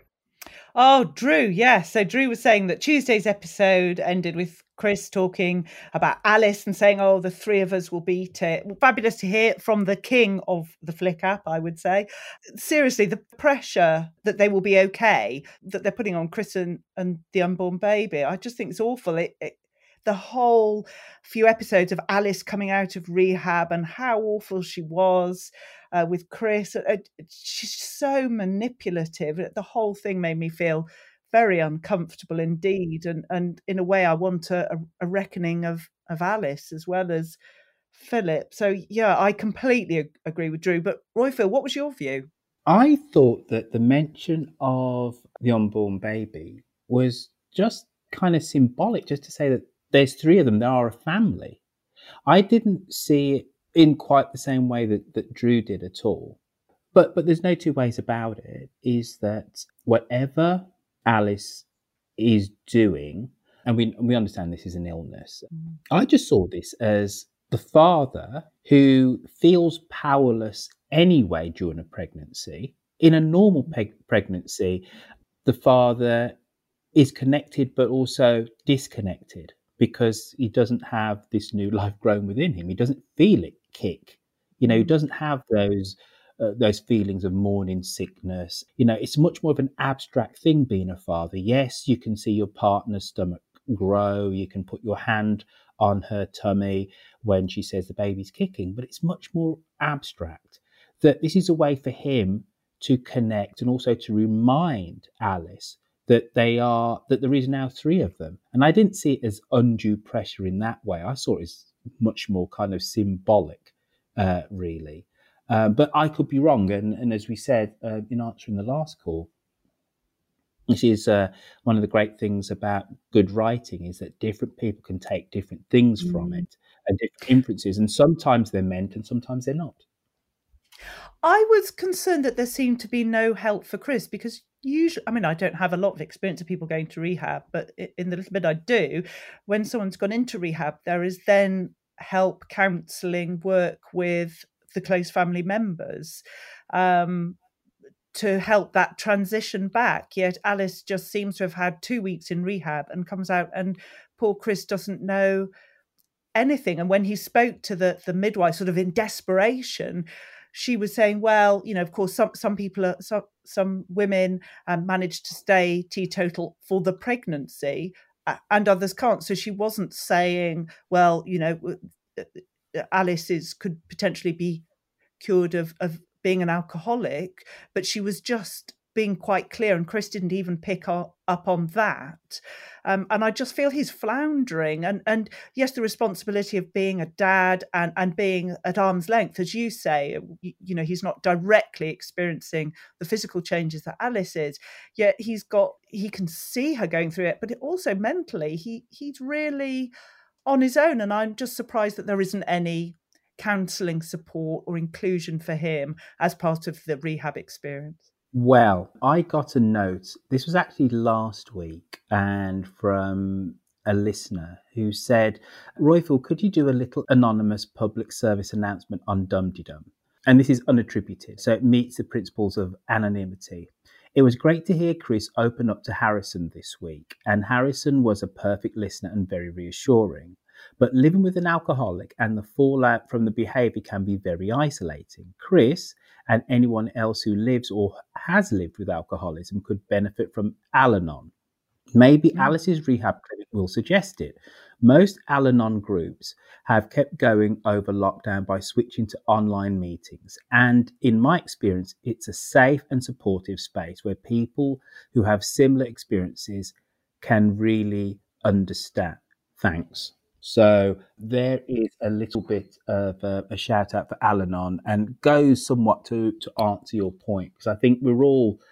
Oh, Drew, yes. So Drew was saying that Tuesday's episode ended with Chris talking about Alice and saying, oh, the three of us will beat it. Fabulous to hear from the king of the Flick app, I would say. Seriously, the pressure that they will be okay, that they're putting on Chris and, and the unborn baby, I just think it's awful. It, it, the whole few episodes of Alice coming out of rehab and how awful she was uh, with Chris. Uh, she's so manipulative. The whole thing made me feel very uncomfortable indeed. And, and in a way, I want a, a reckoning of, of Alice as well as Philip. So, yeah, I completely ag- agree with Drew. But Roifield, what was your view? I thought that the mention of the unborn baby was just kind of symbolic, just to say that there's three of them, they are a family. I didn't see it in quite the same way that, that Drew did at all. But but there's no two ways about it, is that whatever Alice is doing, and we we understand this is an illness, mm. I just saw this as the father who feels powerless anyway during a pregnancy. In a normal pe- pregnancy, the father is connected but also disconnected, because he doesn't have this new life grown within him. He doesn't feel it kick. You know, he doesn't have those uh, those feelings of morning sickness. You know, it's much more of an abstract thing being a father. Yes, you can see your partner's stomach grow. You can put your hand on her tummy when she says the baby's kicking, but it's much more abstract. That this is a way for him to connect and also to remind Alice that they are, that there is now three of them. And I didn't see it as undue pressure in that way. I saw it as much more kind of symbolic, uh, really. Um, but I could be wrong. And, and as we said uh, in answering the last call, this is uh, one of the great things about good writing, is that different people can take different things mm. from it and different inferences. And sometimes they're meant and sometimes they're not. I was concerned that there seemed to be no help for Chris, because usually, I mean, I don't have a lot of experience of people going to rehab, but in the little bit I do, when someone's gone into rehab, there is then help, counselling, work with the close family members um, to help that transition back. Yet Alice just seems to have had two weeks in rehab and comes out, and poor Chris doesn't know anything. And when he spoke to the, the midwife, sort of in desperation, she was saying, well, you know, of course, some some people, are, some some women um, manage to stay teetotal for the pregnancy, uh, and others can't. So she wasn't saying, well, you know, Alice is could potentially be cured of of being an alcoholic, but she was just being quite clear, and Chris didn't even pick up, up on that. Um, and I just feel he's floundering. And and yes, the responsibility of being a dad and, and being at arm's length, as you say, you, you know, he's not directly experiencing the physical changes that Alice is, yet he's got, he can see her going through it, but also mentally, he he's really on his own. And I'm just surprised that there isn't any counselling support or inclusion for him as part of the rehab experience. Well, I got a note. This was actually last week, and from a listener who said, Roifield, could you do a little anonymous public service announcement on Dum Tee Dum? And this is unattributed, so it meets the principles of anonymity. It was great to hear Chris open up to Harrison this week, and Harrison was a perfect listener and very reassuring. But living with an alcoholic and the fallout from the behaviour can be very isolating. Chris and anyone else who lives or has lived with alcoholism could benefit from Al-Anon. Maybe mm. Alice's rehab clinic will suggest it. Most Al-Anon groups have kept going over lockdown by switching to online meetings. And in my experience, it's a safe and supportive space where people who have similar experiences can really understand. Thanks. So there is a little bit of a, a shout out for Al-Anon, and goes somewhat to, to answer your point, because I think we're all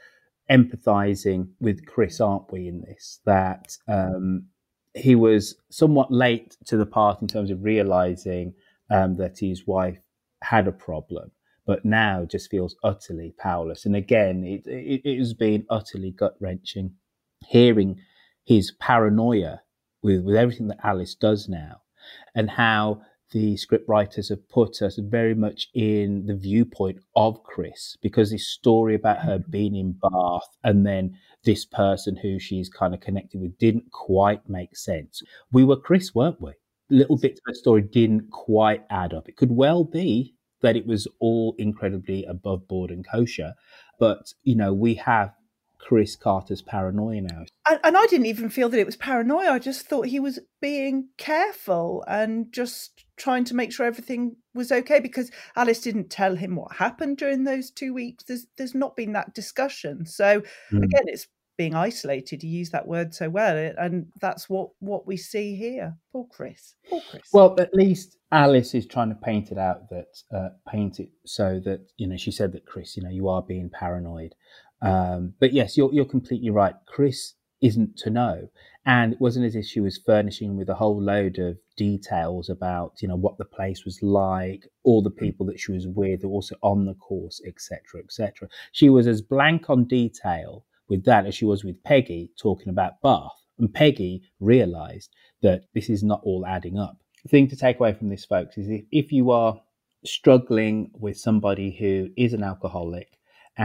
empathizing with Chris, aren't we, in this? That um, he was somewhat late to the party in terms of realizing um, that his wife had a problem, but now just feels utterly powerless. And again, it, it, it has been utterly gut-wrenching hearing his paranoia with, with everything that Alice does now, and how the script writers have put us very much in the viewpoint of Chris, because this story about her being in Bath and then this person who she's kind of connected with didn't quite make sense. We were Chris, weren't we? Little bits of the story didn't quite add up. It could well be that it was all incredibly above board and kosher, but, you know, we have Chris Carter's paranoia now. And, and I didn't even feel that it was paranoia. I just thought he was being careful and just trying to make sure everything was okay, because Alice didn't tell him what happened during those two weeks. There's there's not been that discussion. So mm. again, it's being isolated. You use that word so well, and that's what, what we see here. Poor Chris. Poor Chris. Well, at least Alice is trying to paint it out that uh, paint it so that, you know, she said that, Chris, you know, you are being paranoid. Um, but yes, you're you're completely right. Chris isn't to know, and it wasn't as if she was furnishing with a whole load of details about, you know, what the place was like, all the people that she was with, also on the course, et cetera, et cetera. She was as blank on detail with that as she was with Peggy talking about Bath, and Peggy realised that this is not all adding up. The thing to take away from this, folks, is if, if you are struggling with somebody who is an alcoholic,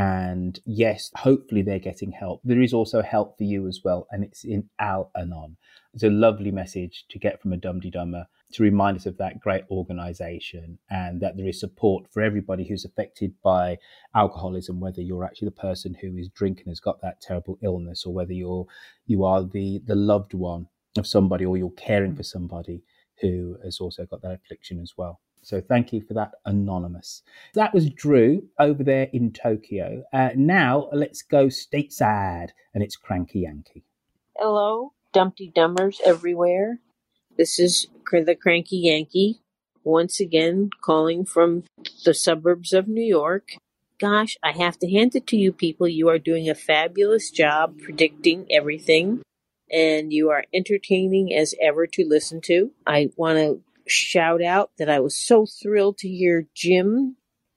and yes, hopefully they're getting help, there is also help for you as well, and it's in Al-Anon. It's a lovely message to get from a Dum-de-Dummer to remind us of that great organisation, and that there is support for everybody who's affected by alcoholism, whether you're actually the person who is drinking, has got that terrible illness, or whether you're you are the the loved one of somebody, or you're caring for somebody who has also got that affliction as well. So thank you for that, Anonymous. That was Drew over there in Tokyo. Uh, now let's go stateside, and it's Cranky Yankee. Hello, Dumpty Dummers everywhere. This is the Cranky Yankee, once again calling from the suburbs of New York. Gosh, I have to hand it to you people. You are doing a fabulous job predicting everything, and you are entertaining as ever to listen to. I want to shout out that I was so thrilled to hear Jim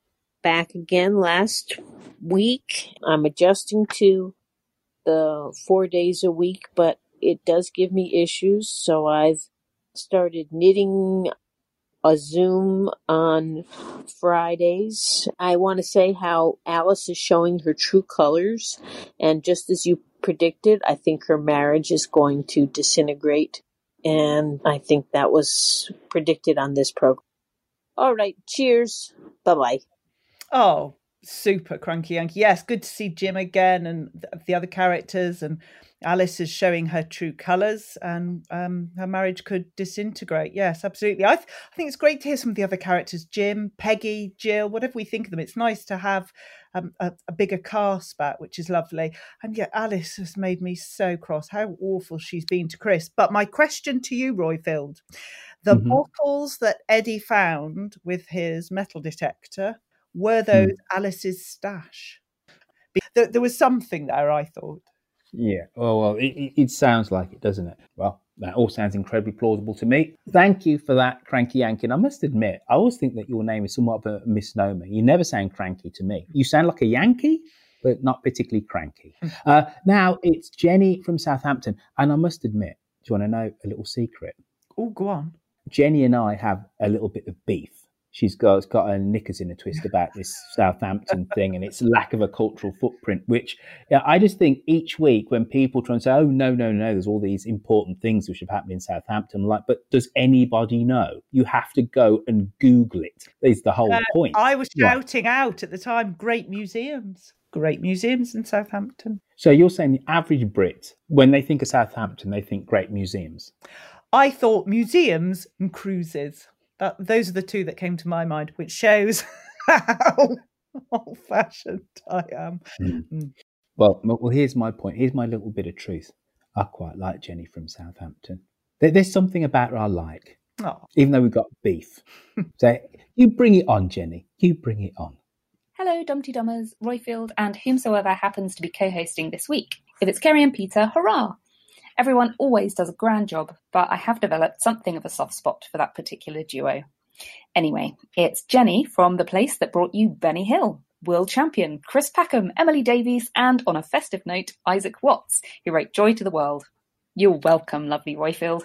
back again last week. I'm adjusting to the four days a week, but it does give me issues, so I've started knitting a Zoom on Fridays. I want to say how Alice is showing her true colors, and just as you predicted, I think her marriage is going to disintegrate. And I think that was predicted on this program. All right, cheers. Bye-bye. Oh, super, Cranky Yankee. Yes, good to see Jim again and the other characters. And Alice is showing her true colours, and um, her marriage could disintegrate. Yes, absolutely. I, th- I think it's great to hear some of the other characters, Jim, Peggy, Jill, whatever we think of them. It's nice to have um, a, a bigger cast back, which is lovely. And yet Alice has made me so cross. How awful she's been to Chris. But my question to you, Royfield, the mm-hmm. bottles that Eddie found with his metal detector, were those mm. Alice's stash? There, there was something there, I thought. Yeah, oh, well, it, it sounds like it, doesn't it? Well, that all sounds incredibly plausible to me. Thank you for that, Cranky Yankee. And I must admit, I always think that your name is somewhat of a misnomer. You never sound cranky to me. You sound like a Yankee, but not particularly cranky. Uh, now, it's Jenny from Southampton. And I must admit, do you want to know a little secret? Oh, go on. Jenny and I have a little bit of beef. She's got, got her knickers in a twist about this Southampton thing and its lack of a cultural footprint, which yeah, I just think each week when people try and say, oh, no, no, no, there's all these important things which have happened in Southampton, like, but does anybody know? You have to go and Google it. Is the whole uh, point. I was shouting right. out at the time, great museums. Great museums in Southampton. So you're saying the average Brit, when they think of Southampton, they think great museums? I thought museums and cruises. That, those are the two that came to my mind, which shows how old-fashioned I am. Mm. Mm. Well, well, here's my point. Here's my little bit of truth. I quite like Jenny from Southampton. There, there's something about her I like, oh. even though we've got beef. So you bring it on, Jenny. You bring it on. Hello, Dumpty Dummers, Royfield, and whomsoever happens to be co-hosting this week. If it's Kerry and Peter, hurrah! Everyone always does a grand job, but I have developed something of a soft spot for that particular duo. Anyway, it's Jenny from the place that brought you Benny Hill, world champion, Chris Packham, Emily Davies, and, on a festive note, Isaac Watts, who wrote Joy to the World. You're welcome, lovely Royfield.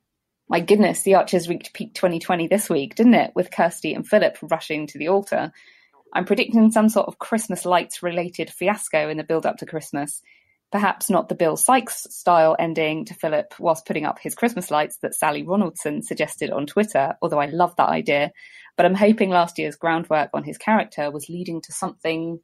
My goodness, the Archers reached peak twenty twenty this week, didn't it, with Kirsty and Philip rushing to the altar. I'm predicting some sort of Christmas lights-related fiasco in the build-up to Christmas. Perhaps not the Bill Sykes-style ending to Philip whilst putting up his Christmas lights that Sally Ronaldson suggested on Twitter, although I love that idea. But I'm hoping last year's groundwork on his character was leading to something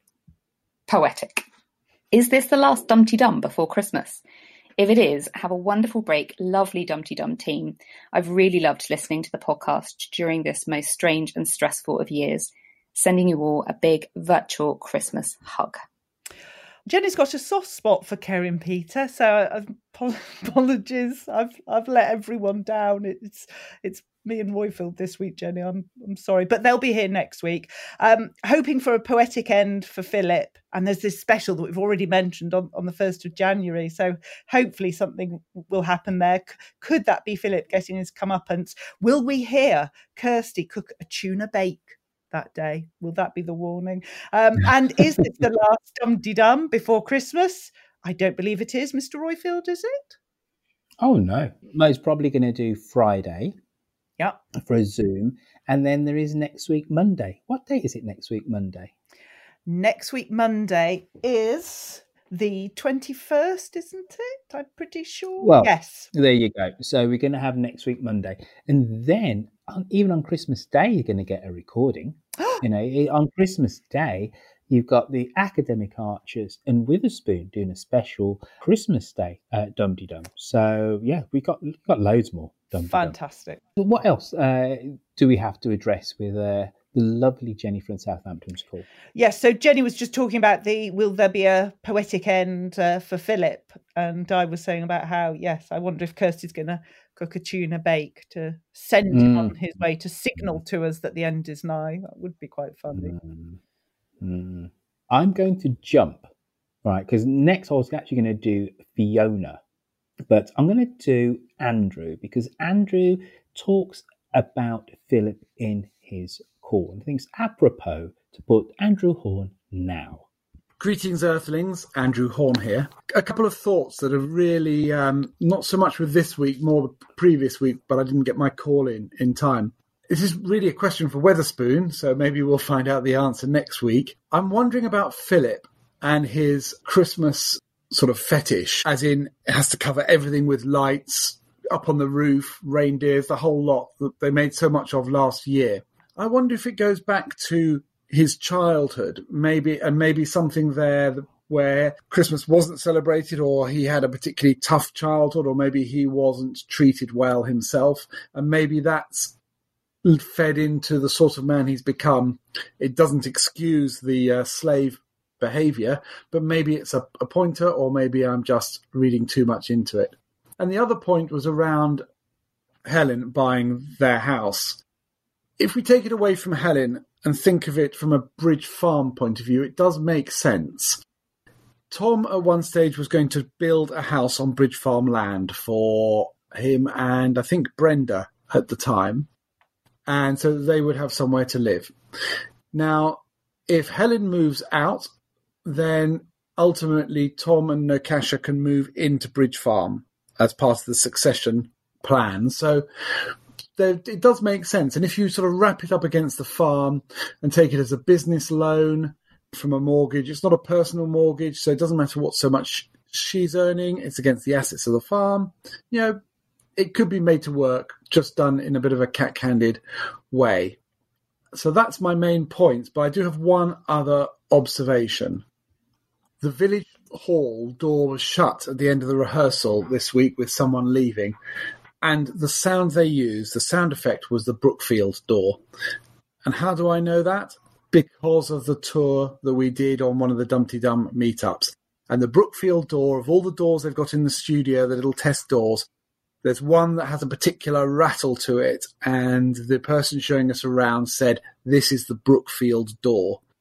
poetic. Is this the last Dumpty Dum before Christmas? If it is, have a wonderful break, lovely Dumpty Dum team. I've really loved listening to the podcast during this most strange and stressful of years. Sending you all a big virtual Christmas hug. Jenny's got a soft spot for Kerry and Peter, so I've, apologies. I've I've let everyone down. It's it's me and Royfield this week, Jenny. I'm I'm sorry, but they'll be here next week. Um, hoping for a poetic end for Philip, and there's this special that we've already mentioned on, on the first of January. So hopefully something will happen there. C- could that be Philip getting his comeuppance? Will we hear Kirsty cook a tuna bake that day? Will that be the warning? Um, and is this the last Dumpty Dum before Christmas? I don't believe it is, Mister Royfield, is it? Oh, no. Most probably going to do Friday. Yeah. For a Zoom. And then there is next week, Monday. What day is it next week, Monday? Next week, Monday is the twenty-first, isn't it? I'm pretty sure. Well, yes. There you go. So we're going to have next week, Monday. And then on, even on Christmas Day, you're going to get a recording. You know, on Christmas Day, you've got the Academic Archers and Witherspoon doing a special Christmas Day uh, Dumpty Dum. So, yeah, we got we got loads more Dumpty Dum. Fantastic. What else uh, do we have to address with uh, the lovely Jenny from Southampton's call? Yes, so Jenny was just talking about the, will there be a poetic end uh, for Philip? And I was saying about how, yes, I wonder if Kirsty's going to cook a tuna bake to send mm. him on his way, to signal to us that the end is nigh. That would be quite funny. Mm. Mm. I'm going to jump, right, because next I was actually going to do Fiona, but I'm going to do Andrew, because Andrew talks about Philip in his call, and I think it's apropos to put Andrew Horn now. Greetings, Earthlings. Andrew Horn here. A couple of thoughts that are really um, not so much with this week, more the previous week, but I didn't get my call in in time. This is really a question for Weatherspoon, so maybe we'll find out the answer next week. I'm wondering about Philip and his Christmas sort of fetish, as in it has to cover everything with lights, up on the roof, reindeers, the whole lot that they made so much of last year. I wonder if it goes back to his childhood, maybe, and maybe something there where Christmas wasn't celebrated, or he had a particularly tough childhood, or maybe he wasn't treated well himself, and maybe that's fed into the sort of man he's become. It doesn't excuse the uh, slave behaviour, but maybe it's a, a pointer, or maybe I'm just reading too much into it. And the other point was around Helen buying their house. If we take it away from Helen and think of it from a Bridge Farm point of view, it does make sense. Tom at one stage was going to build a house on Bridge Farm land for him and I think Brenda at the time, and so they would have somewhere to live. Now, if Helen moves out, then ultimately Tom and Nakasha can move into Bridge Farm as part of the succession plan. So there, it does make sense. And if you sort of wrap it up against the farm and take it as a business loan from a mortgage, it's not a personal mortgage, so it doesn't matter what so much she's earning. It's against the assets of the farm. You know, it could be made to work, just done in a bit of a cat-handed way. So that's my main point, but I do have one other observation. The village hall door was shut at the end of the rehearsal this week with someone leaving, and the sound they used, the sound effect, was the Brookfield door. And how do I know that? Because of the tour that we did on one of the Dumpty Dum meetups. And the Brookfield door, of all the doors they've got in the studio, the little test doors, there's one that has a particular rattle to it, and the person showing us around said, "This is the Brookfield door."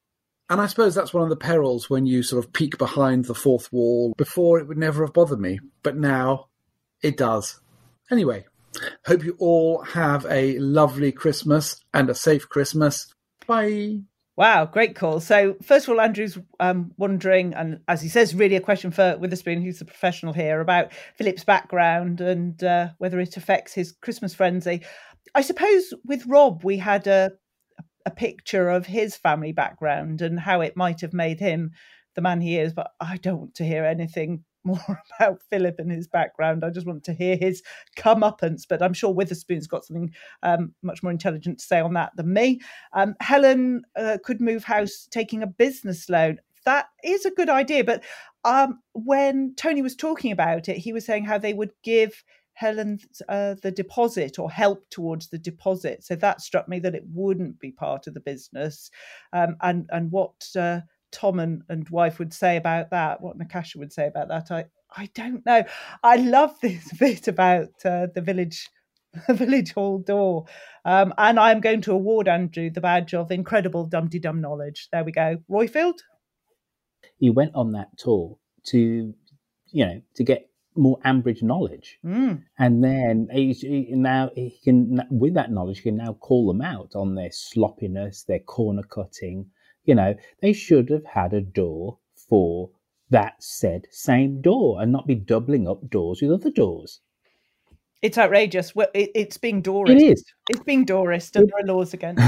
And I suppose that's one of the perils when you sort of peek behind the fourth wall. Before, it would never have bothered me, but now it does. Anyway, hope you all have a lovely Christmas and a safe Christmas. Bye. Wow, great call. So first of all, Andrew's um, wondering, and as he says, really a question for Witherspoon, who's the professional here, about Philip's background and uh, whether it affects his Christmas frenzy. I suppose with Rob, we had a a picture of his family background and how it might have made him the man he is, but I don't want to hear anything more about Philip and his background. I just want to hear his comeuppance, but I'm sure Witherspoon's got something um, much more intelligent to say on that than me. Um, Helen uh, could move house taking a business loan. That is a good idea, but um, when Tony was talking about it, he was saying how they would give Helen uh, the deposit or help towards the deposit. So that struck me that it wouldn't be part of the business. Um, and, and what uh, Tom and, and wife would say about that, what Nakasha would say about that, I, I don't know. I love this bit about uh, the village the village hall door. Um, and I'm going to award Andrew the badge of incredible Dum-de-Dum knowledge. There we go. Royfield? He went on that tour to, you know, to get more Ambridge knowledge, mm. and then he, he now he can, with that knowledge, he can now call them out on their sloppiness, their corner cutting. You know, they should have had a door for that said same door and not be doubling up doors with other doors. It's outrageous. Well, it, it's being Dorist. It is. It's being Dorist, and there are laws against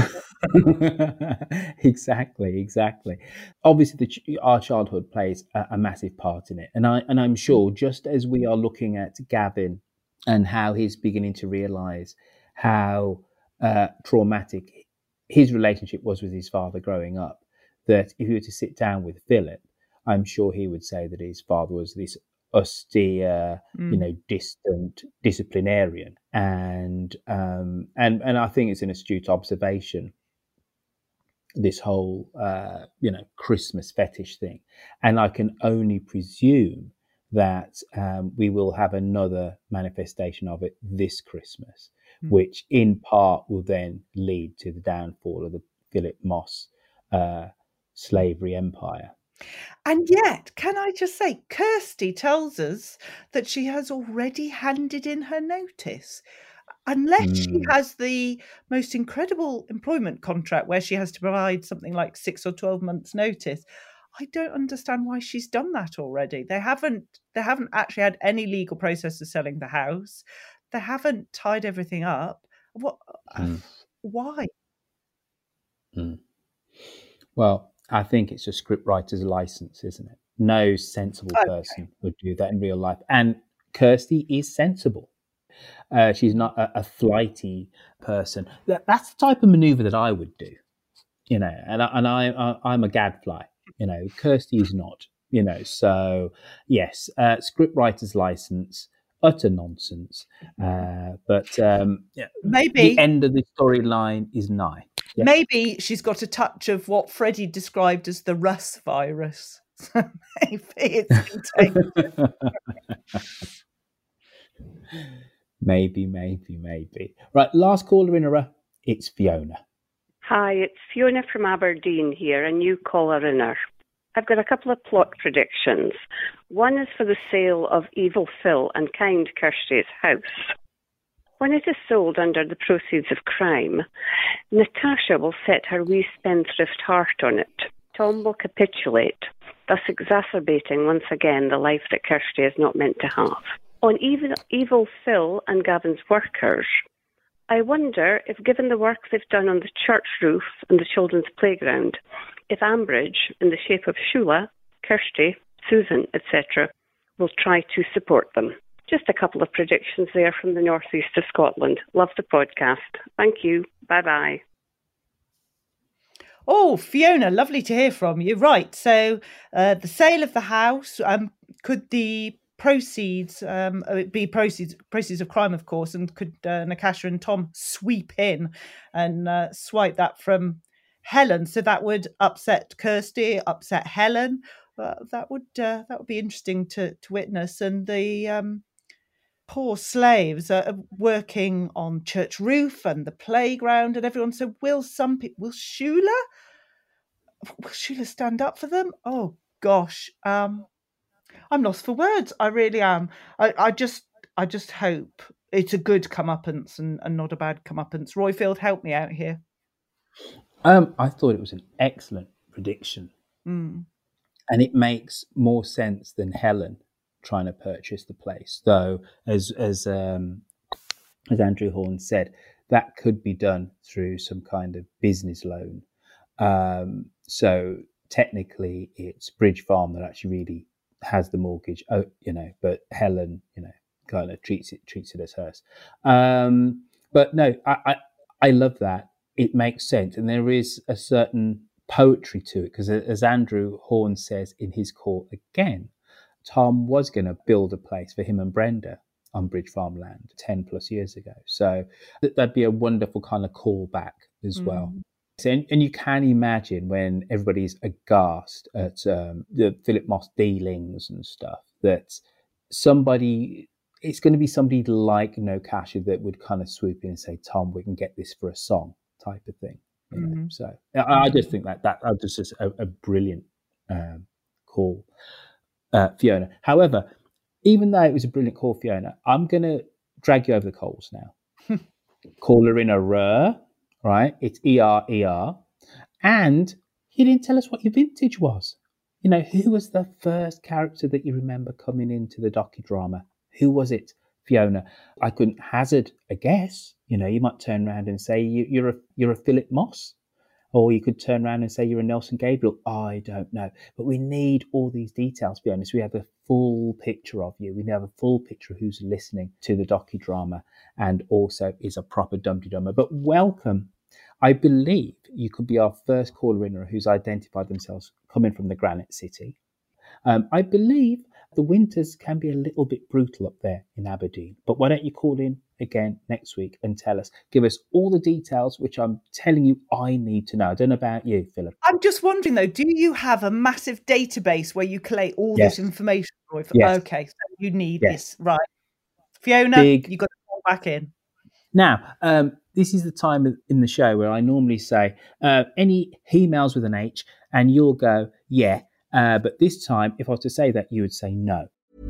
it. exactly, exactly. Obviously, the, our childhood plays a, a massive part in it, and I and I'm sure, just as we are looking at Gavin and how he's beginning to realise how uh, traumatic his relationship was with his father growing up, that if you were to sit down with Philip, I'm sure he would say that his father was this austere, mm. you know, distant disciplinarian, and um, and and I think it's an astute observation, this whole uh, you know, Christmas fetish thing, and I can only presume that um, we will have another manifestation of it this Christmas, mm. which in part will then lead to the downfall of the Philip Moss uh, slavery empire. And yet, can I just say, Kirsty tells us that she has already handed in her notice. Unless mm. she has the most incredible employment contract where she has to provide something like six or twelve months' notice, I don't understand why she's done that already. They haven't. They haven't actually had any legal process of selling the house. They haven't tied everything up. What? Mm. Why? Mm. Well, I think it's a scriptwriter's license, isn't it? No sensible okay. person would do that in real life. And Kirsty is sensible. Uh, she's not a, a flighty person. That, that's the type of maneuver that I would do, you know. And, I, and I, I, I'm a gadfly, you know. Kirsty is not, you know. So yes, uh, scriptwriter's license, utter nonsense. Uh, but um, yeah, maybe the end of the storyline is nigh. Yes. Maybe she's got a touch of what Freddie described as the Russ virus. So maybe it's contagious. Maybe, maybe, maybe. Right, last caller in a row. It's Fiona. Hi, it's Fiona from Aberdeen here, a new caller inner. I've got a couple of plot predictions. One is for the sale of Evil Phil and Kind Kirsty's house. When it is sold under the proceeds of crime, Natasha will set her wee spendthrift heart on it. Tom will capitulate, thus exacerbating once again the life that Kirsty is not meant to have. On Evil, Evil Phil and Gavin's workers, I wonder if, given the work they've done on the church roof and the children's playground, if Ambridge, in the shape of Shula, Kirsty, Susan, et cetera, will try to support them. Just a couple of predictions there from the northeast of Scotland. Love the podcast. Thank you. Bye-bye. Oh, Fiona, lovely to hear from you. Right, so uh, the sale of the house, um, could the proceeds um, be proceeds proceeds of crime, of course, and could uh, Nakasha and Tom sweep in and uh, swipe that from Helen? So that would upset Kirsty, upset Helen. Uh, that would uh, that would be interesting to to witness. And the um, poor slaves are working on church roof and the playground and everyone. So will some people, will Shula will Sheila stand up for them? Oh gosh, um, I'm lost for words. I really am. I, I just, I just hope it's a good comeuppance and, and not a bad comeuppance. Royfield, help me out here. Um, I thought it was an excellent prediction. Mm. And it makes more sense than Helen trying to purchase the place. Though, as as um, as Andrew Horn said, that could be done through some kind of business loan. Um, so technically, it's Bridge Farm that actually really has the mortgage. Oh, you know, but Helen, you know, kind of treats it treats it as hers. Um, but no, I, I I love that. It makes sense, and there is a certain poetry to it, because as Andrew Horn says in his call again, Tom was going to build a place for him and Brenda on Bridge Farm land ten plus years ago. So that'd be a wonderful kind of callback as mm. well. So, and, and you can imagine when everybody's aghast at um, the Philip Moss dealings and stuff, that somebody, it's going to be somebody like No Casher that would kind of swoop in and say, Tom, we can get this for a song type of thing. You know? mm-hmm. So I, I just think that that, that was just a, a brilliant um, call, uh, Fiona. However, even though it was a brilliant call, Fiona, I'm going to drag you over the coals now. Call her in a rur, right? It's E R E R. And you didn't tell us what your vintage was. You know, who was the first character that you remember coming into the docudrama? Who was it, Fiona? I couldn't hazard a guess. You know, you might turn around and say you, you're a you're a Philip Moss, or you could turn around and say you're a Nelson Gabriel. I don't know, but we need all these details, Fiona, so we have a full picture of you. We have a full picture of who's listening to the docudrama and also is a proper Dumpty Dummer. But welcome. I believe you could be our first caller in who's identified themselves coming from the Granite City. Um, I believe the winters can be a little bit brutal up there in Aberdeen, but why don't you call in again next week and tell us, give us all the details, which I'm telling you I need to know. I don't know about you, Philip. I'm just wondering though, do you have a massive database where you collate all yes. this information? Yes. Okay, so you need yes. this, right? Fiona, Big. you got to call back in. Now, um, this is the time in the show where I normally say uh, any emails with an H, and you'll go, yeah. Uh, but this time, if I was to say that, you would say no.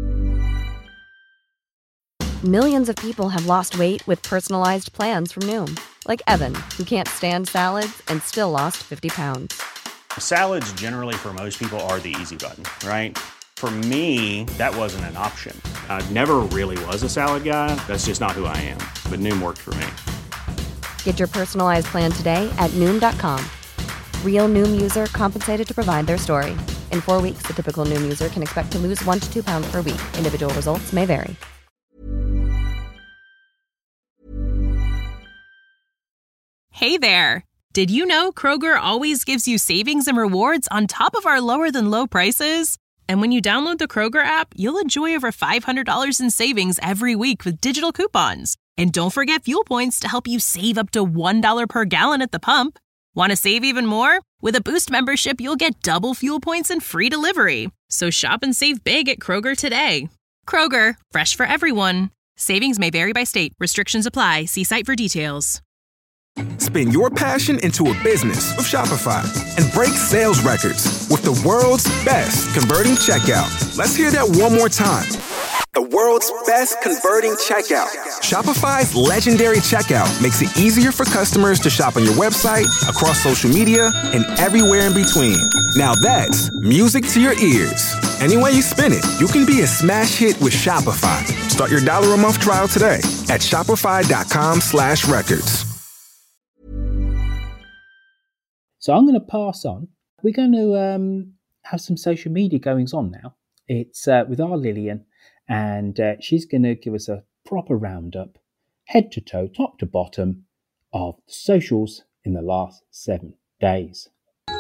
Millions of people have lost weight with personalized plans from Noom. Like Evan, who can't stand salads and still lost fifty pounds. Salads generally for most people are the easy button, right? For me, that wasn't an option. I never really was a salad guy. That's just not who I am. But Noom worked for me. Get your personalized plan today at Noom dot com. Real Noom user compensated to provide their story. In four weeks, the typical Noom user can expect to lose one to two pounds per week. Individual results may vary. Hey there. Did you know Kroger always gives you savings and rewards on top of our lower than low prices? And when you download the Kroger app, you'll enjoy over five hundred dollars in savings every week with digital coupons. And don't forget fuel points to help you save up to one dollar per gallon at the pump. Want to save even more? With a Boost membership, you'll get double fuel points and free delivery. So shop and save big at Kroger today. Kroger, fresh for everyone. Savings may vary by state. Restrictions apply. See site for details. Spin your passion into a business with Shopify and break sales records with the world's best converting checkout. Let's hear that one more time. The world's best converting checkout. Shopify's legendary checkout makes it easier for customers to shop on your website, across social media, and everywhere in between. Now that's music to your ears. Any way you spin it, you can be a smash hit with Shopify. Start your dollar a month trial today at shopify.com slash records. So I'm going to pass on. We're going to um, have some social media goings on now. It's uh, with our Lillian, and uh, she's going to give us a proper roundup, head to toe, top to bottom, of the socials in the last seven days. Good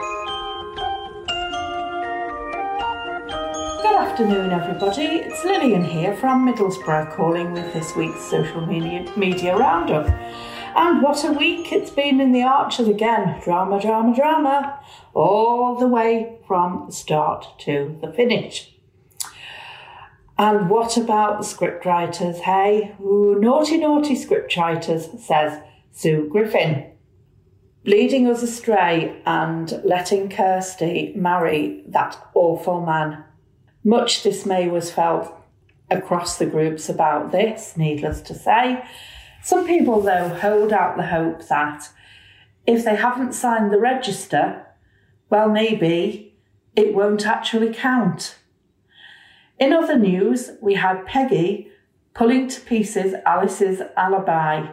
afternoon, everybody. It's Lillian here from Middlesbrough, calling with this week's social media, media roundup. And what a week it's been in the Archers again. Drama, drama, drama. All the way from the start to the finish. And what about the scriptwriters, hey? Ooh, naughty, naughty scriptwriters, says Sue Griffin. leading us astray and letting Kirsty marry that awful man. Much dismay was felt across the groups about this, needless to say. Some people, though, hold out the hope that if they haven't signed the register, well, maybe it won't actually count. In other news, we had Peggy pulling to pieces Alice's alibi,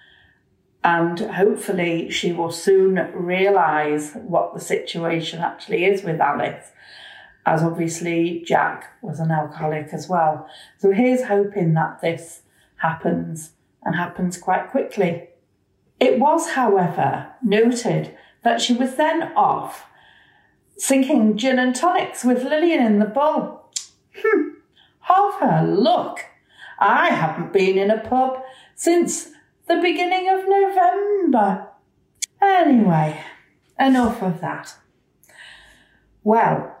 and hopefully she will soon realise what the situation actually is with Alice, as obviously Jack was an alcoholic as well. So here's hoping that this happens, and happens quite quickly. It was, however, noted that she was then off sinking gin and tonics with Lillian in the Bull. Hmm, have her look. I haven't been in a pub since the beginning of November. Anyway, enough of that. Well,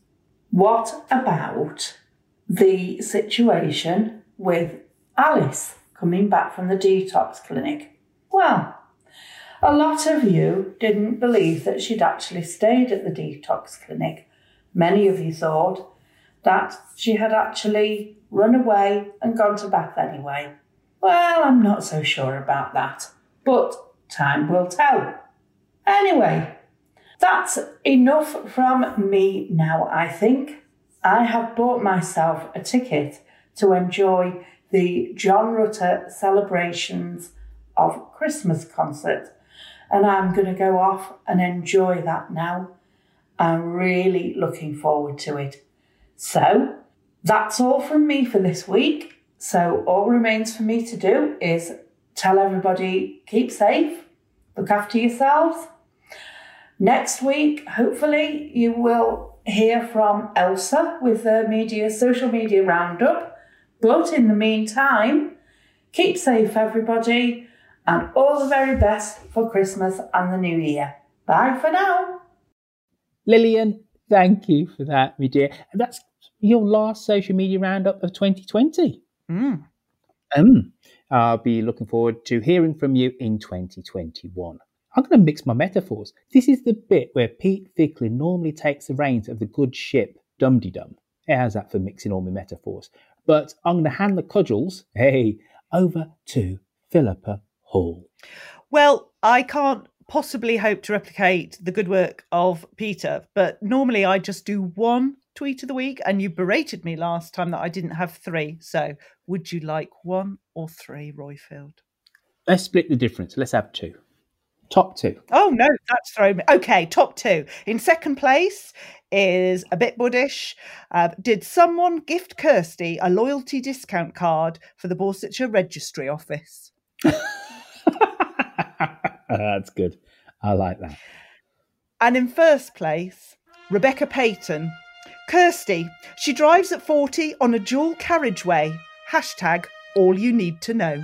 what about the situation with Alice coming back from the detox clinic? Well, a lot of you didn't believe that she'd actually stayed at the detox clinic. Many of you thought that she had actually run away and gone to Bath anyway. Well, I'm not so sure about that, but time will tell. Anyway, that's enough from me now, I think. I have bought myself a ticket to enjoy the John Rutter Celebrations of Christmas concert, and I'm going to go off and enjoy that now. I'm really looking forward to it. So that's all from me for this week. So all remains for me to do is tell everybody, keep safe, look after yourselves. Next week, hopefully, you will hear from Elsa with the media social media roundup. But in the meantime, keep safe, everybody, and all the very best for Christmas and the New Year. Bye for now. Lillian, thank you for that, my dear. And that's your last social media roundup of twenty twenty. Mm. Um, I'll be looking forward to hearing from you in twenty twenty-one. I'm going to mix my metaphors. This is the bit where Pete Ficklin normally takes the reins of the good ship Dum Dee Dum. How's that for mixing all my metaphors? But I'm going to hand the cudgels, hey, over to Philippa Hall. Well, I can't possibly hope to replicate the good work of Peter, but normally I just do one tweet of the week, and you berated me last time that I didn't have three. So would you like one or three, Royfield? Let's split the difference. Let's have two. Top two. Oh, no, that's thrown me. Okay, top two. In second place is a bit buddish. Uh, did someone gift Kirsty a loyalty discount card for the Borsetshire Registry Office? That's good. I like that. And in first place, Rebecca Payton. Kirsty, she drives at forty on a dual carriageway. Hashtag all you need to know.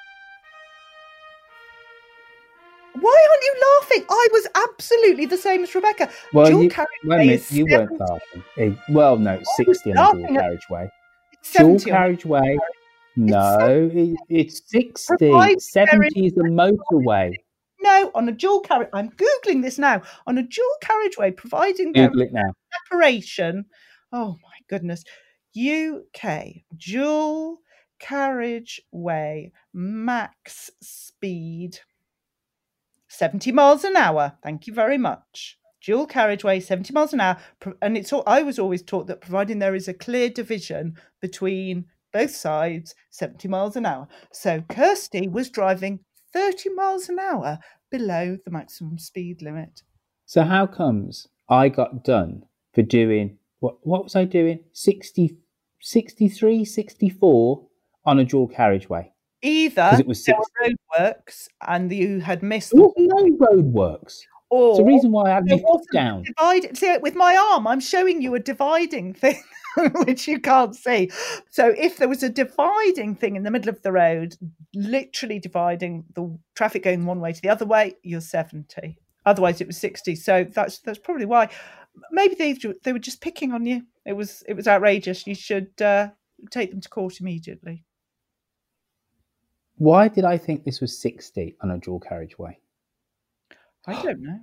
Why aren't you laughing? I was absolutely the same as Rebecca. Well, dual you, carriageway wait a is minute, you weren't laughing. Eh, Well, no, sixty on a dual laughing at- carriageway. It's Dual seventy on- carriageway. No, it, it's sixty. Provide seventy is the motorway. No, on a dual carriage. I'm Googling this now. On a dual carriageway, providing there Google it now. separation. Oh my goodness. U K dual carriageway max speed seventy miles an hour. Thank you very much. Dual carriageway, seventy miles an hour. Pro- And it's all, I was always taught that providing there is a clear division between both sides, seventy miles an hour. So Kirsty was driving thirty miles an hour below the maximum speed limit. So how comes I got done for doing, what What was I doing? sixty, sixty-three, sixty-four on a dual carriageway? Either 'Cause it was there six- were roadworks and you had missed There was no roadworks. Or It's the reason why I had there my foot wasn't a down. divide- See, with my arm, I'm showing you a dividing thing, which you can't see. So if there was a dividing thing in the middle of the road, literally dividing the traffic going one way to the other way, you're seventy. Otherwise, it was sixty. So that's that's probably why. Maybe they they were just picking on you. It was it was outrageous. You should uh, take them to court immediately. Why did I think this was sixty on a dual carriageway? I don't know.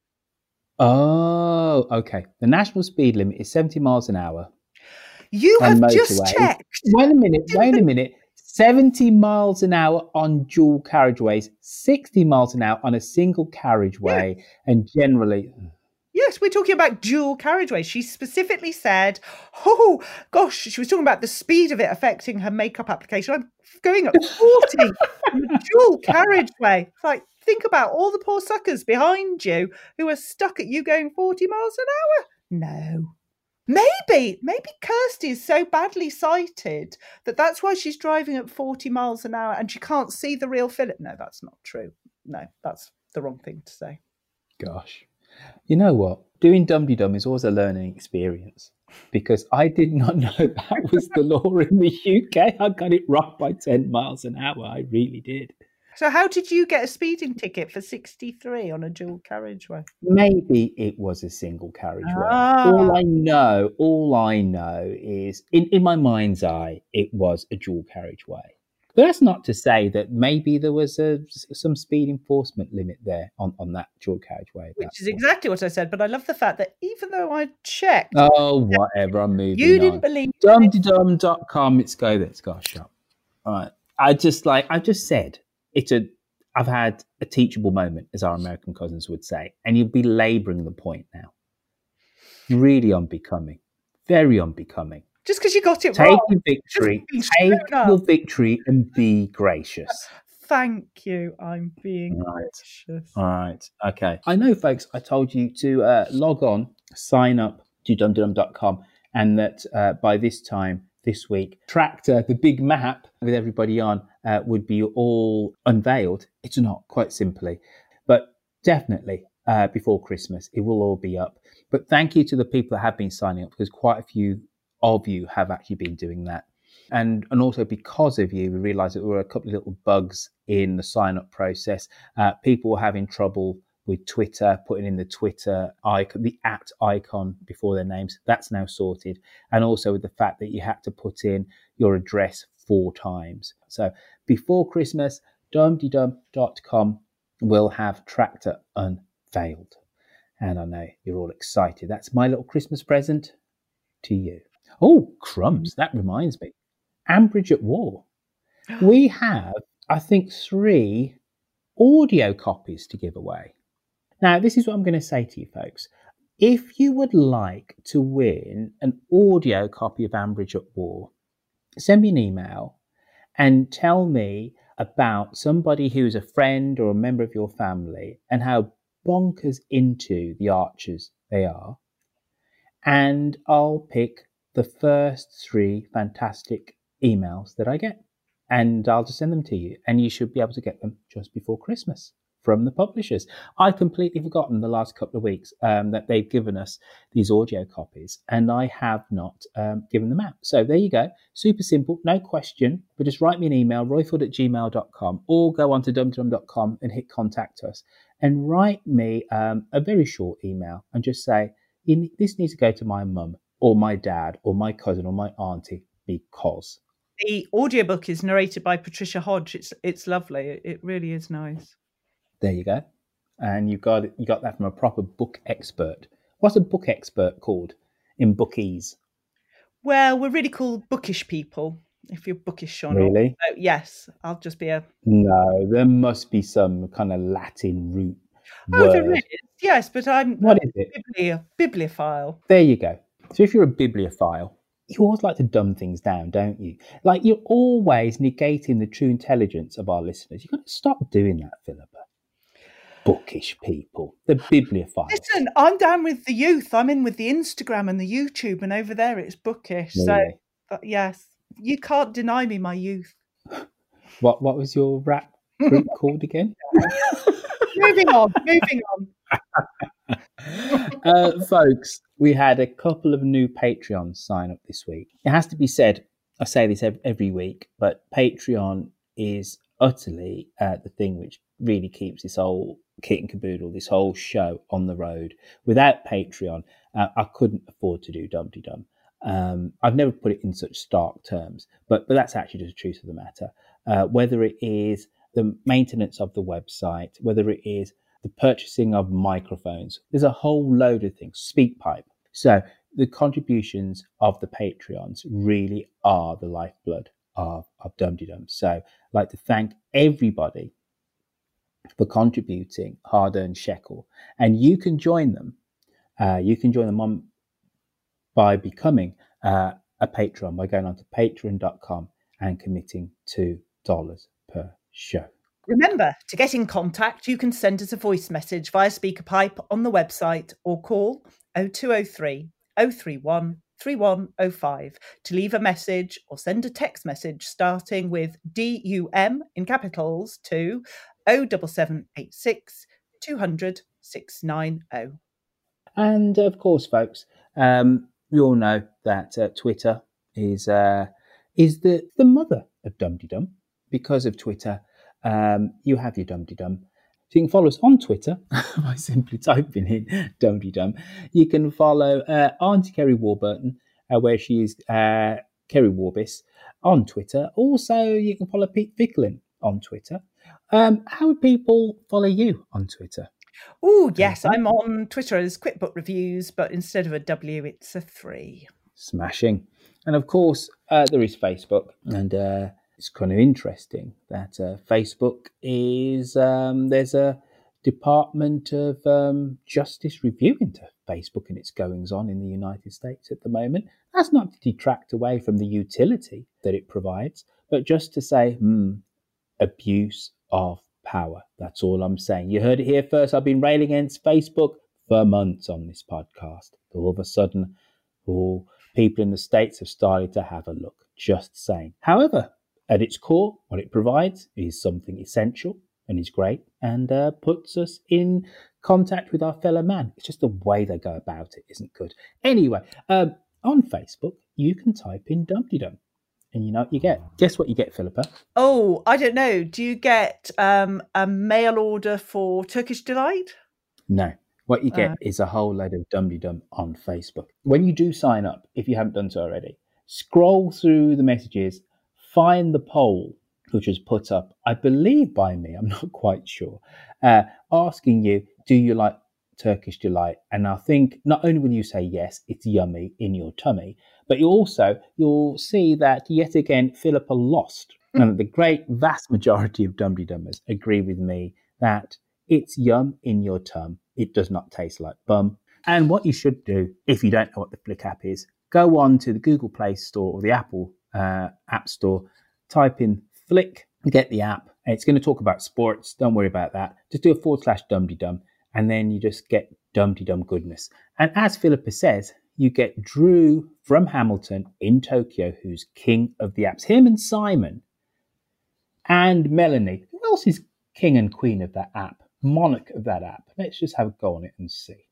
Oh, okay. The national speed limit is seventy miles an hour. You on have just motorways. checked. Wait a minute, wait a minute. seventy miles an hour on dual carriageways, sixty miles an hour on a single carriageway, yeah. and generally... Yes, we're talking about dual carriageways. She specifically said, oh, gosh, she was talking about the speed of it affecting her makeup application. I'm going at forty on a dual carriageway. It's like, think about all the poor suckers behind you who are stuck at you going forty miles an hour. No. Maybe, maybe Kirsty is so badly sighted that that's why she's driving at forty miles an hour and she can't see the real Philip. No, that's not true. No, that's the wrong thing to say. Gosh. You know what? Doing Dum Dum is always a learning experience because I did not know that was the law in the U K. I got it wrong by ten miles an hour. I really did. So how did you get a speeding ticket for sixty-three on a dual carriageway? Maybe it was a single carriageway. Ah. All I know, all I know is in, in my mind's eye, it was a dual carriageway. But that's not to say that maybe there was a, some speed enforcement limit there on, on that dual carriageway. Which is exactly what I said, but I love the fact that even though I checked... Oh, whatever, I'm moving You didn't on. believe dum dum dot com, let's go, let's go, shop. All right. I just like, I just said, it's a, I've had a teachable moment, as our American cousins would say, and you'll be labouring the point now. Really unbecoming. Very unbecoming. Just because you got it Take wrong. your victory. Take your victory and be gracious. Thank you. I'm being Right. gracious. All right. Okay. I know, folks, I told you to uh, log on, sign up to dum dum dot com, and that uh, by this time this week, Tractor, the big map with everybody on, uh, would be all unveiled. It's not, quite simply. But definitely uh, before Christmas, it will all be up. But thank you to the people that have been signing up, because quite a few of you have actually been doing that. And and also because of you, we realised that there were a couple of little bugs in the sign-up process. Uh, people were having trouble with Twitter, putting in the Twitter icon, the at icon before their names. That's now sorted. And also with the fact that you had to put in your address four times. So before Christmas, dum dum dot com will have Tractor unveiled. And I know you're all excited. That's my little Christmas present to you. Oh, crumbs. That reminds me. Ambridge at War. We have, I think, three audio copies to give away. Now, this is what I'm going to say to you, folks. If you would like to win an audio copy of Ambridge at War, send me an email and tell me about somebody who's a friend or a member of your family and how bonkers into the Archers they are. And I'll pick the first three fantastic emails that I get, and I'll just send them to you, and you should be able to get them just before Christmas from the publishers. I've completely forgotten the last couple of weeks um, that they've given us these audio copies, and I have not um, given them out. So there you go. Super simple, no question, but just write me an email, royfield at gmail dot com, or go on to dum dum dot com and hit contact us, and write me um, a very short email and just say, this needs to go to my mum or my dad or my cousin or my auntie because. The audiobook is narrated by Patricia Hodge. It's it's lovely. It, it really is nice. There you go. And you got it, you got that from a proper book expert. What's a book expert called in bookies? Well, we're really called bookish people, if you're bookish or Really? not. So, yes, I'll just be a... No, there must be some kind of Latin root Oh, word. there is. Yes, but I'm What a is it? bibli- bibliophile. There you go. So if you're a bibliophile, you always like to dumb things down, don't you? Like you're always negating the true intelligence of our listeners. You've got to stop doing that, Philippa. Bookish people, the bibliophiles. Listen, I'm down with the youth. I'm in with the Instagram and the YouTube, and over there it's bookish. Really? So, but yes, you can't deny me my youth. What what was your rap group called again? Moving on, moving on. uh, folks, we had a couple of new Patreons sign up this week. It has to be said, I say this every week, but Patreon is utterly uh, the thing which really keeps this whole kit and caboodle, this whole show on the road. Without Patreon, uh, I couldn't afford to do Dum Dum. Um, I've never put it in such stark terms, but but that's actually just the truth of the matter. Uh, whether it is the maintenance of the website, whether it is the purchasing of microphones. There's a whole load of things, SpeakPipe. So the contributions of the Patreons really are the lifeblood of, of Dum Tee Dum. So I'd like to thank everybody for contributing hard-earned shekel. And you can join them. Uh, you can join them on by becoming uh, a patron, by going on to patreon dot com and committing two dollars per show. Remember, to get in contact, you can send us a voice message via SpeakerPipe on the website or call oh two oh three, oh three one, three one oh five to leave a message or send a text message starting with D U M in capitals to oh seven seven eight six, two hundred, six nine oh. And of course, folks, um, we all know that uh, Twitter is uh, is the, the mother of Dum Tee Dum. Because of Twitter, um, you have your Dum Tee Dum. So you can follow us on Twitter by simply typing in Dum Tee Dum. You can follow uh, Auntie Kerry Warburton, uh, where she is uh, Kerry Warbis on Twitter. Also, you can follow Pete Vicklin on Twitter. Um, how would people follow you on Twitter? Oh, yes, I'm on Twitter as QuickBook Reviews, but instead of a W, it's a three. Smashing. And of course, uh, there is Facebook. And uh, it's kind of interesting that uh, Facebook is, um, there's a Department of um, Justice review into Facebook and its goings on in the United States at the moment. That's not to detract away from the utility that it provides, but just to say, hmm, abuse of power. That's all I'm saying. You heard it here first. I've been railing against Facebook for months on this podcast. All of a sudden, all people in the States have started to have a look. Just saying. However, at its core, what it provides is something essential and is great and uh, puts us in contact with our fellow man. It's just the way they go about it isn't good. Anyway, um, on Facebook, you can type in Dum Tee Dum. And you know what you get? Guess what you get, Philippa? Oh, I don't know. Do you get um, a mail order for Turkish Delight? No. What you get Uh. is a whole load of Dum Tee Dum on Facebook. When you do sign up, if you haven't done so already, scroll through the messages, find the poll, which was put up, I believe by me, I'm not quite sure, uh, asking you, do you like Turkish Delight? And I think not only will you say yes, it's yummy in your tummy, but you also, you'll see that yet again, Philippa lost. And the great vast majority of Dum Tee Dummers agree with me that it's yum in your tum. It does not taste like bum. And what you should do, if you don't know what the Flick app is, go on to the Google Play Store or the Apple uh, App Store, type in Flick, get the app. And it's going to talk about sports. Don't worry about that. Just do a forward slash Dum Tee Dum, and then you just get Dum Tee Dum goodness. And as Philippa says, you get Drew from Hamilton in Tokyo, who's king of the apps. Him and Simon and Melanie. Who else is king and queen of that app? Monarch of that app. Let's just have a go on it and see.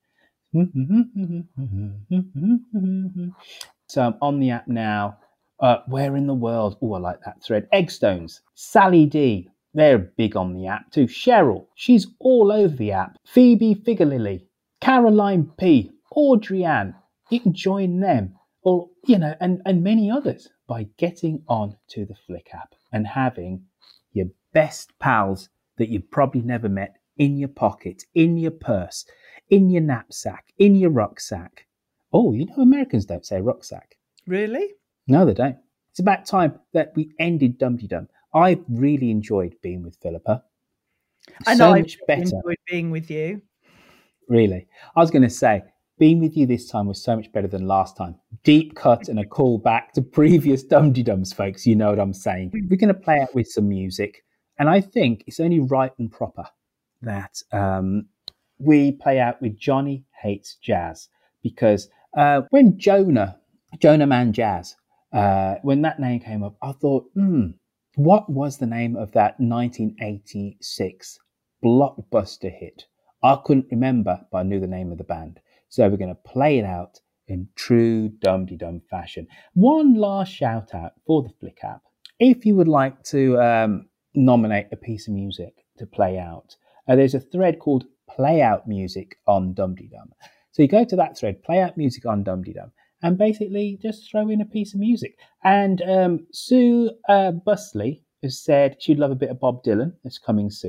So I'm on the app now. Uh, where in the world? Oh, I like that thread. Eggstones. Sally D. They're big on the app too. Cheryl. She's all over the app. Phoebe Figurlily. Caroline P. Audrey Ann. You can join them, or you know, and, and many others by getting on to the Flick app and having your best pals that you've probably never met in your pocket, in your purse, in your knapsack, in your rucksack. Oh, you know, Americans don't say rucksack. Really? No, they don't. It's about time that we ended Dum Tee Dum. I really enjoyed being with Philippa. I so know I much better. enjoyed being with you. Really. I was going to say, being with you this time was so much better than last time. Deep cut and a call back to previous Dum Tee Dums, folks. You know what I'm saying. We're going to play out with some music. And I think it's only right and proper that um, we play out with Johnny Hates Jazz. Because uh, when Jonah, Jonah Man Jazz, uh, when that name came up, I thought, hmm, what was the name of that nineteen eighty-six blockbuster hit? I couldn't remember, but I knew the name of the band. So we're going to play it out in true Dum Tee Dum fashion. One last shout out for the Flick app. If you would like to um, nominate a piece of music to play out, uh, there's a thread called Play Out Music on Dum Tee Dum. So you go to that thread, Play Out Music on Dum Tee Dum, and basically just throw in a piece of music. And um, Sue uh, Busley has said she'd love a bit of Bob Dylan. That's coming soon.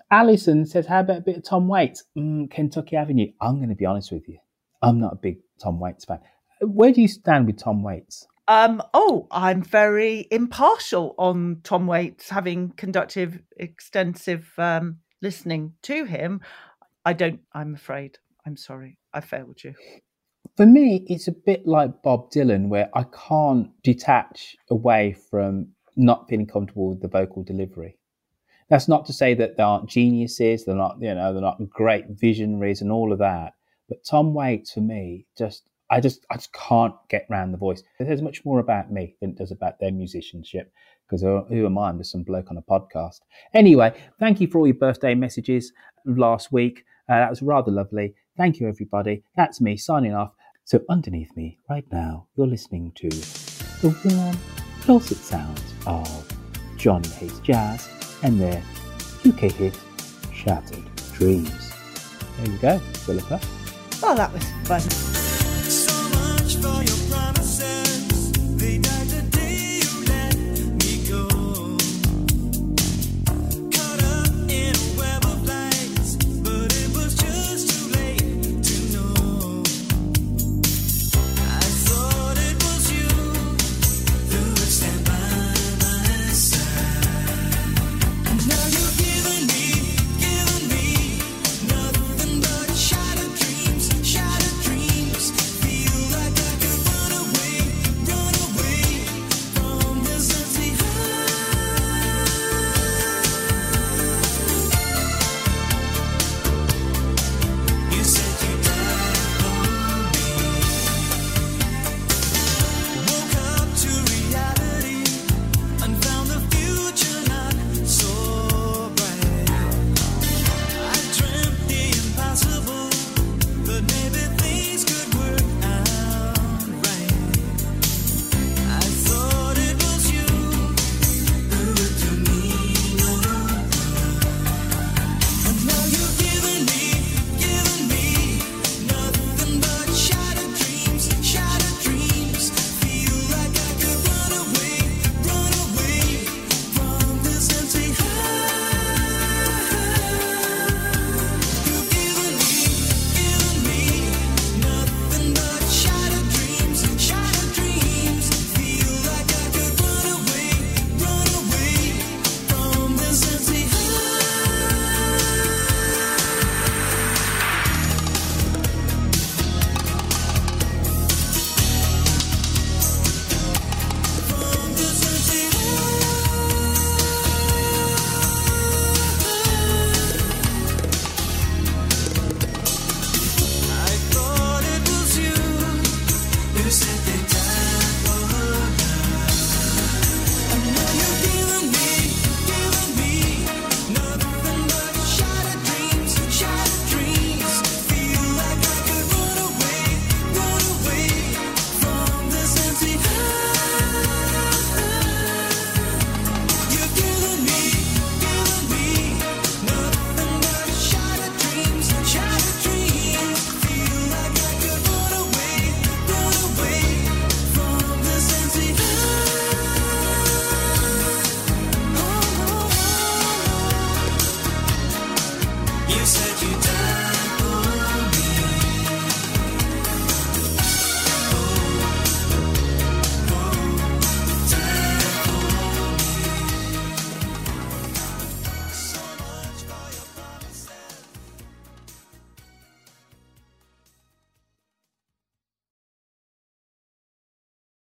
Alison says, how about a bit of Tom Waits? Mm, Kentucky Avenue. I'm going to be honest with you. I'm not a big Tom Waits fan. Where do you stand with Tom Waits? Um, oh, I'm very impartial on Tom Waits, having conducted extensive um, listening to him. I don't, I'm afraid. I'm sorry. I failed you. For me, it's a bit like Bob Dylan, where I can't detach away from not feeling comfortable with the vocal delivery. That's not to say that they aren't geniuses, they're not, you know, they're not great visionaries and all of that. But Tom Waits, for me, just I just I just can't get round the voice. It says much more about me than it does about their musicianship, because who am I? I'm just some bloke on a podcast. Anyway, thank you for all your birthday messages last week. Uh, that was rather lovely. Thank you, everybody. That's me signing off. So underneath me right now, you're listening to the warm, dulcet sounds of Johnny Hayes Jazz and their U K hit, Shattered Dreams. There you go, Philippa. Oh, that was fun. So much for your promises. They died the day you let me go. Caught up in a web of lies, but it was just too late to know. I thought it was you who would stand by my side. Now you're giving me, giving me nothing but shattered dreams, shattered dreams. Feel like I could run away, run away from this empty heart. You said you'd die for me. Woke up to reality and found the future not so bright. I dreamt the impossible, but maybe things could work out right. I thought it was you who would do me no wrong. And now you're giving me, giving me nothing but shattered dreams, shattered dreams. Feel like I could run away, run away from this empty heart. You're giving me, giving me nothing but shattered dreams, shattered dreams. Feel like I could run away, run away from this empty heart. From this empty I thought it was you who said they died for her. And now you're giving me, giving me nothing but shattered dreams, shattered dreams. Feel like I could run away, run away from this empty heart. You're giving me, giving me nothing but shattered dreams, shattered dreams. Feel like I could run away, run away from this empty heart. You said you'd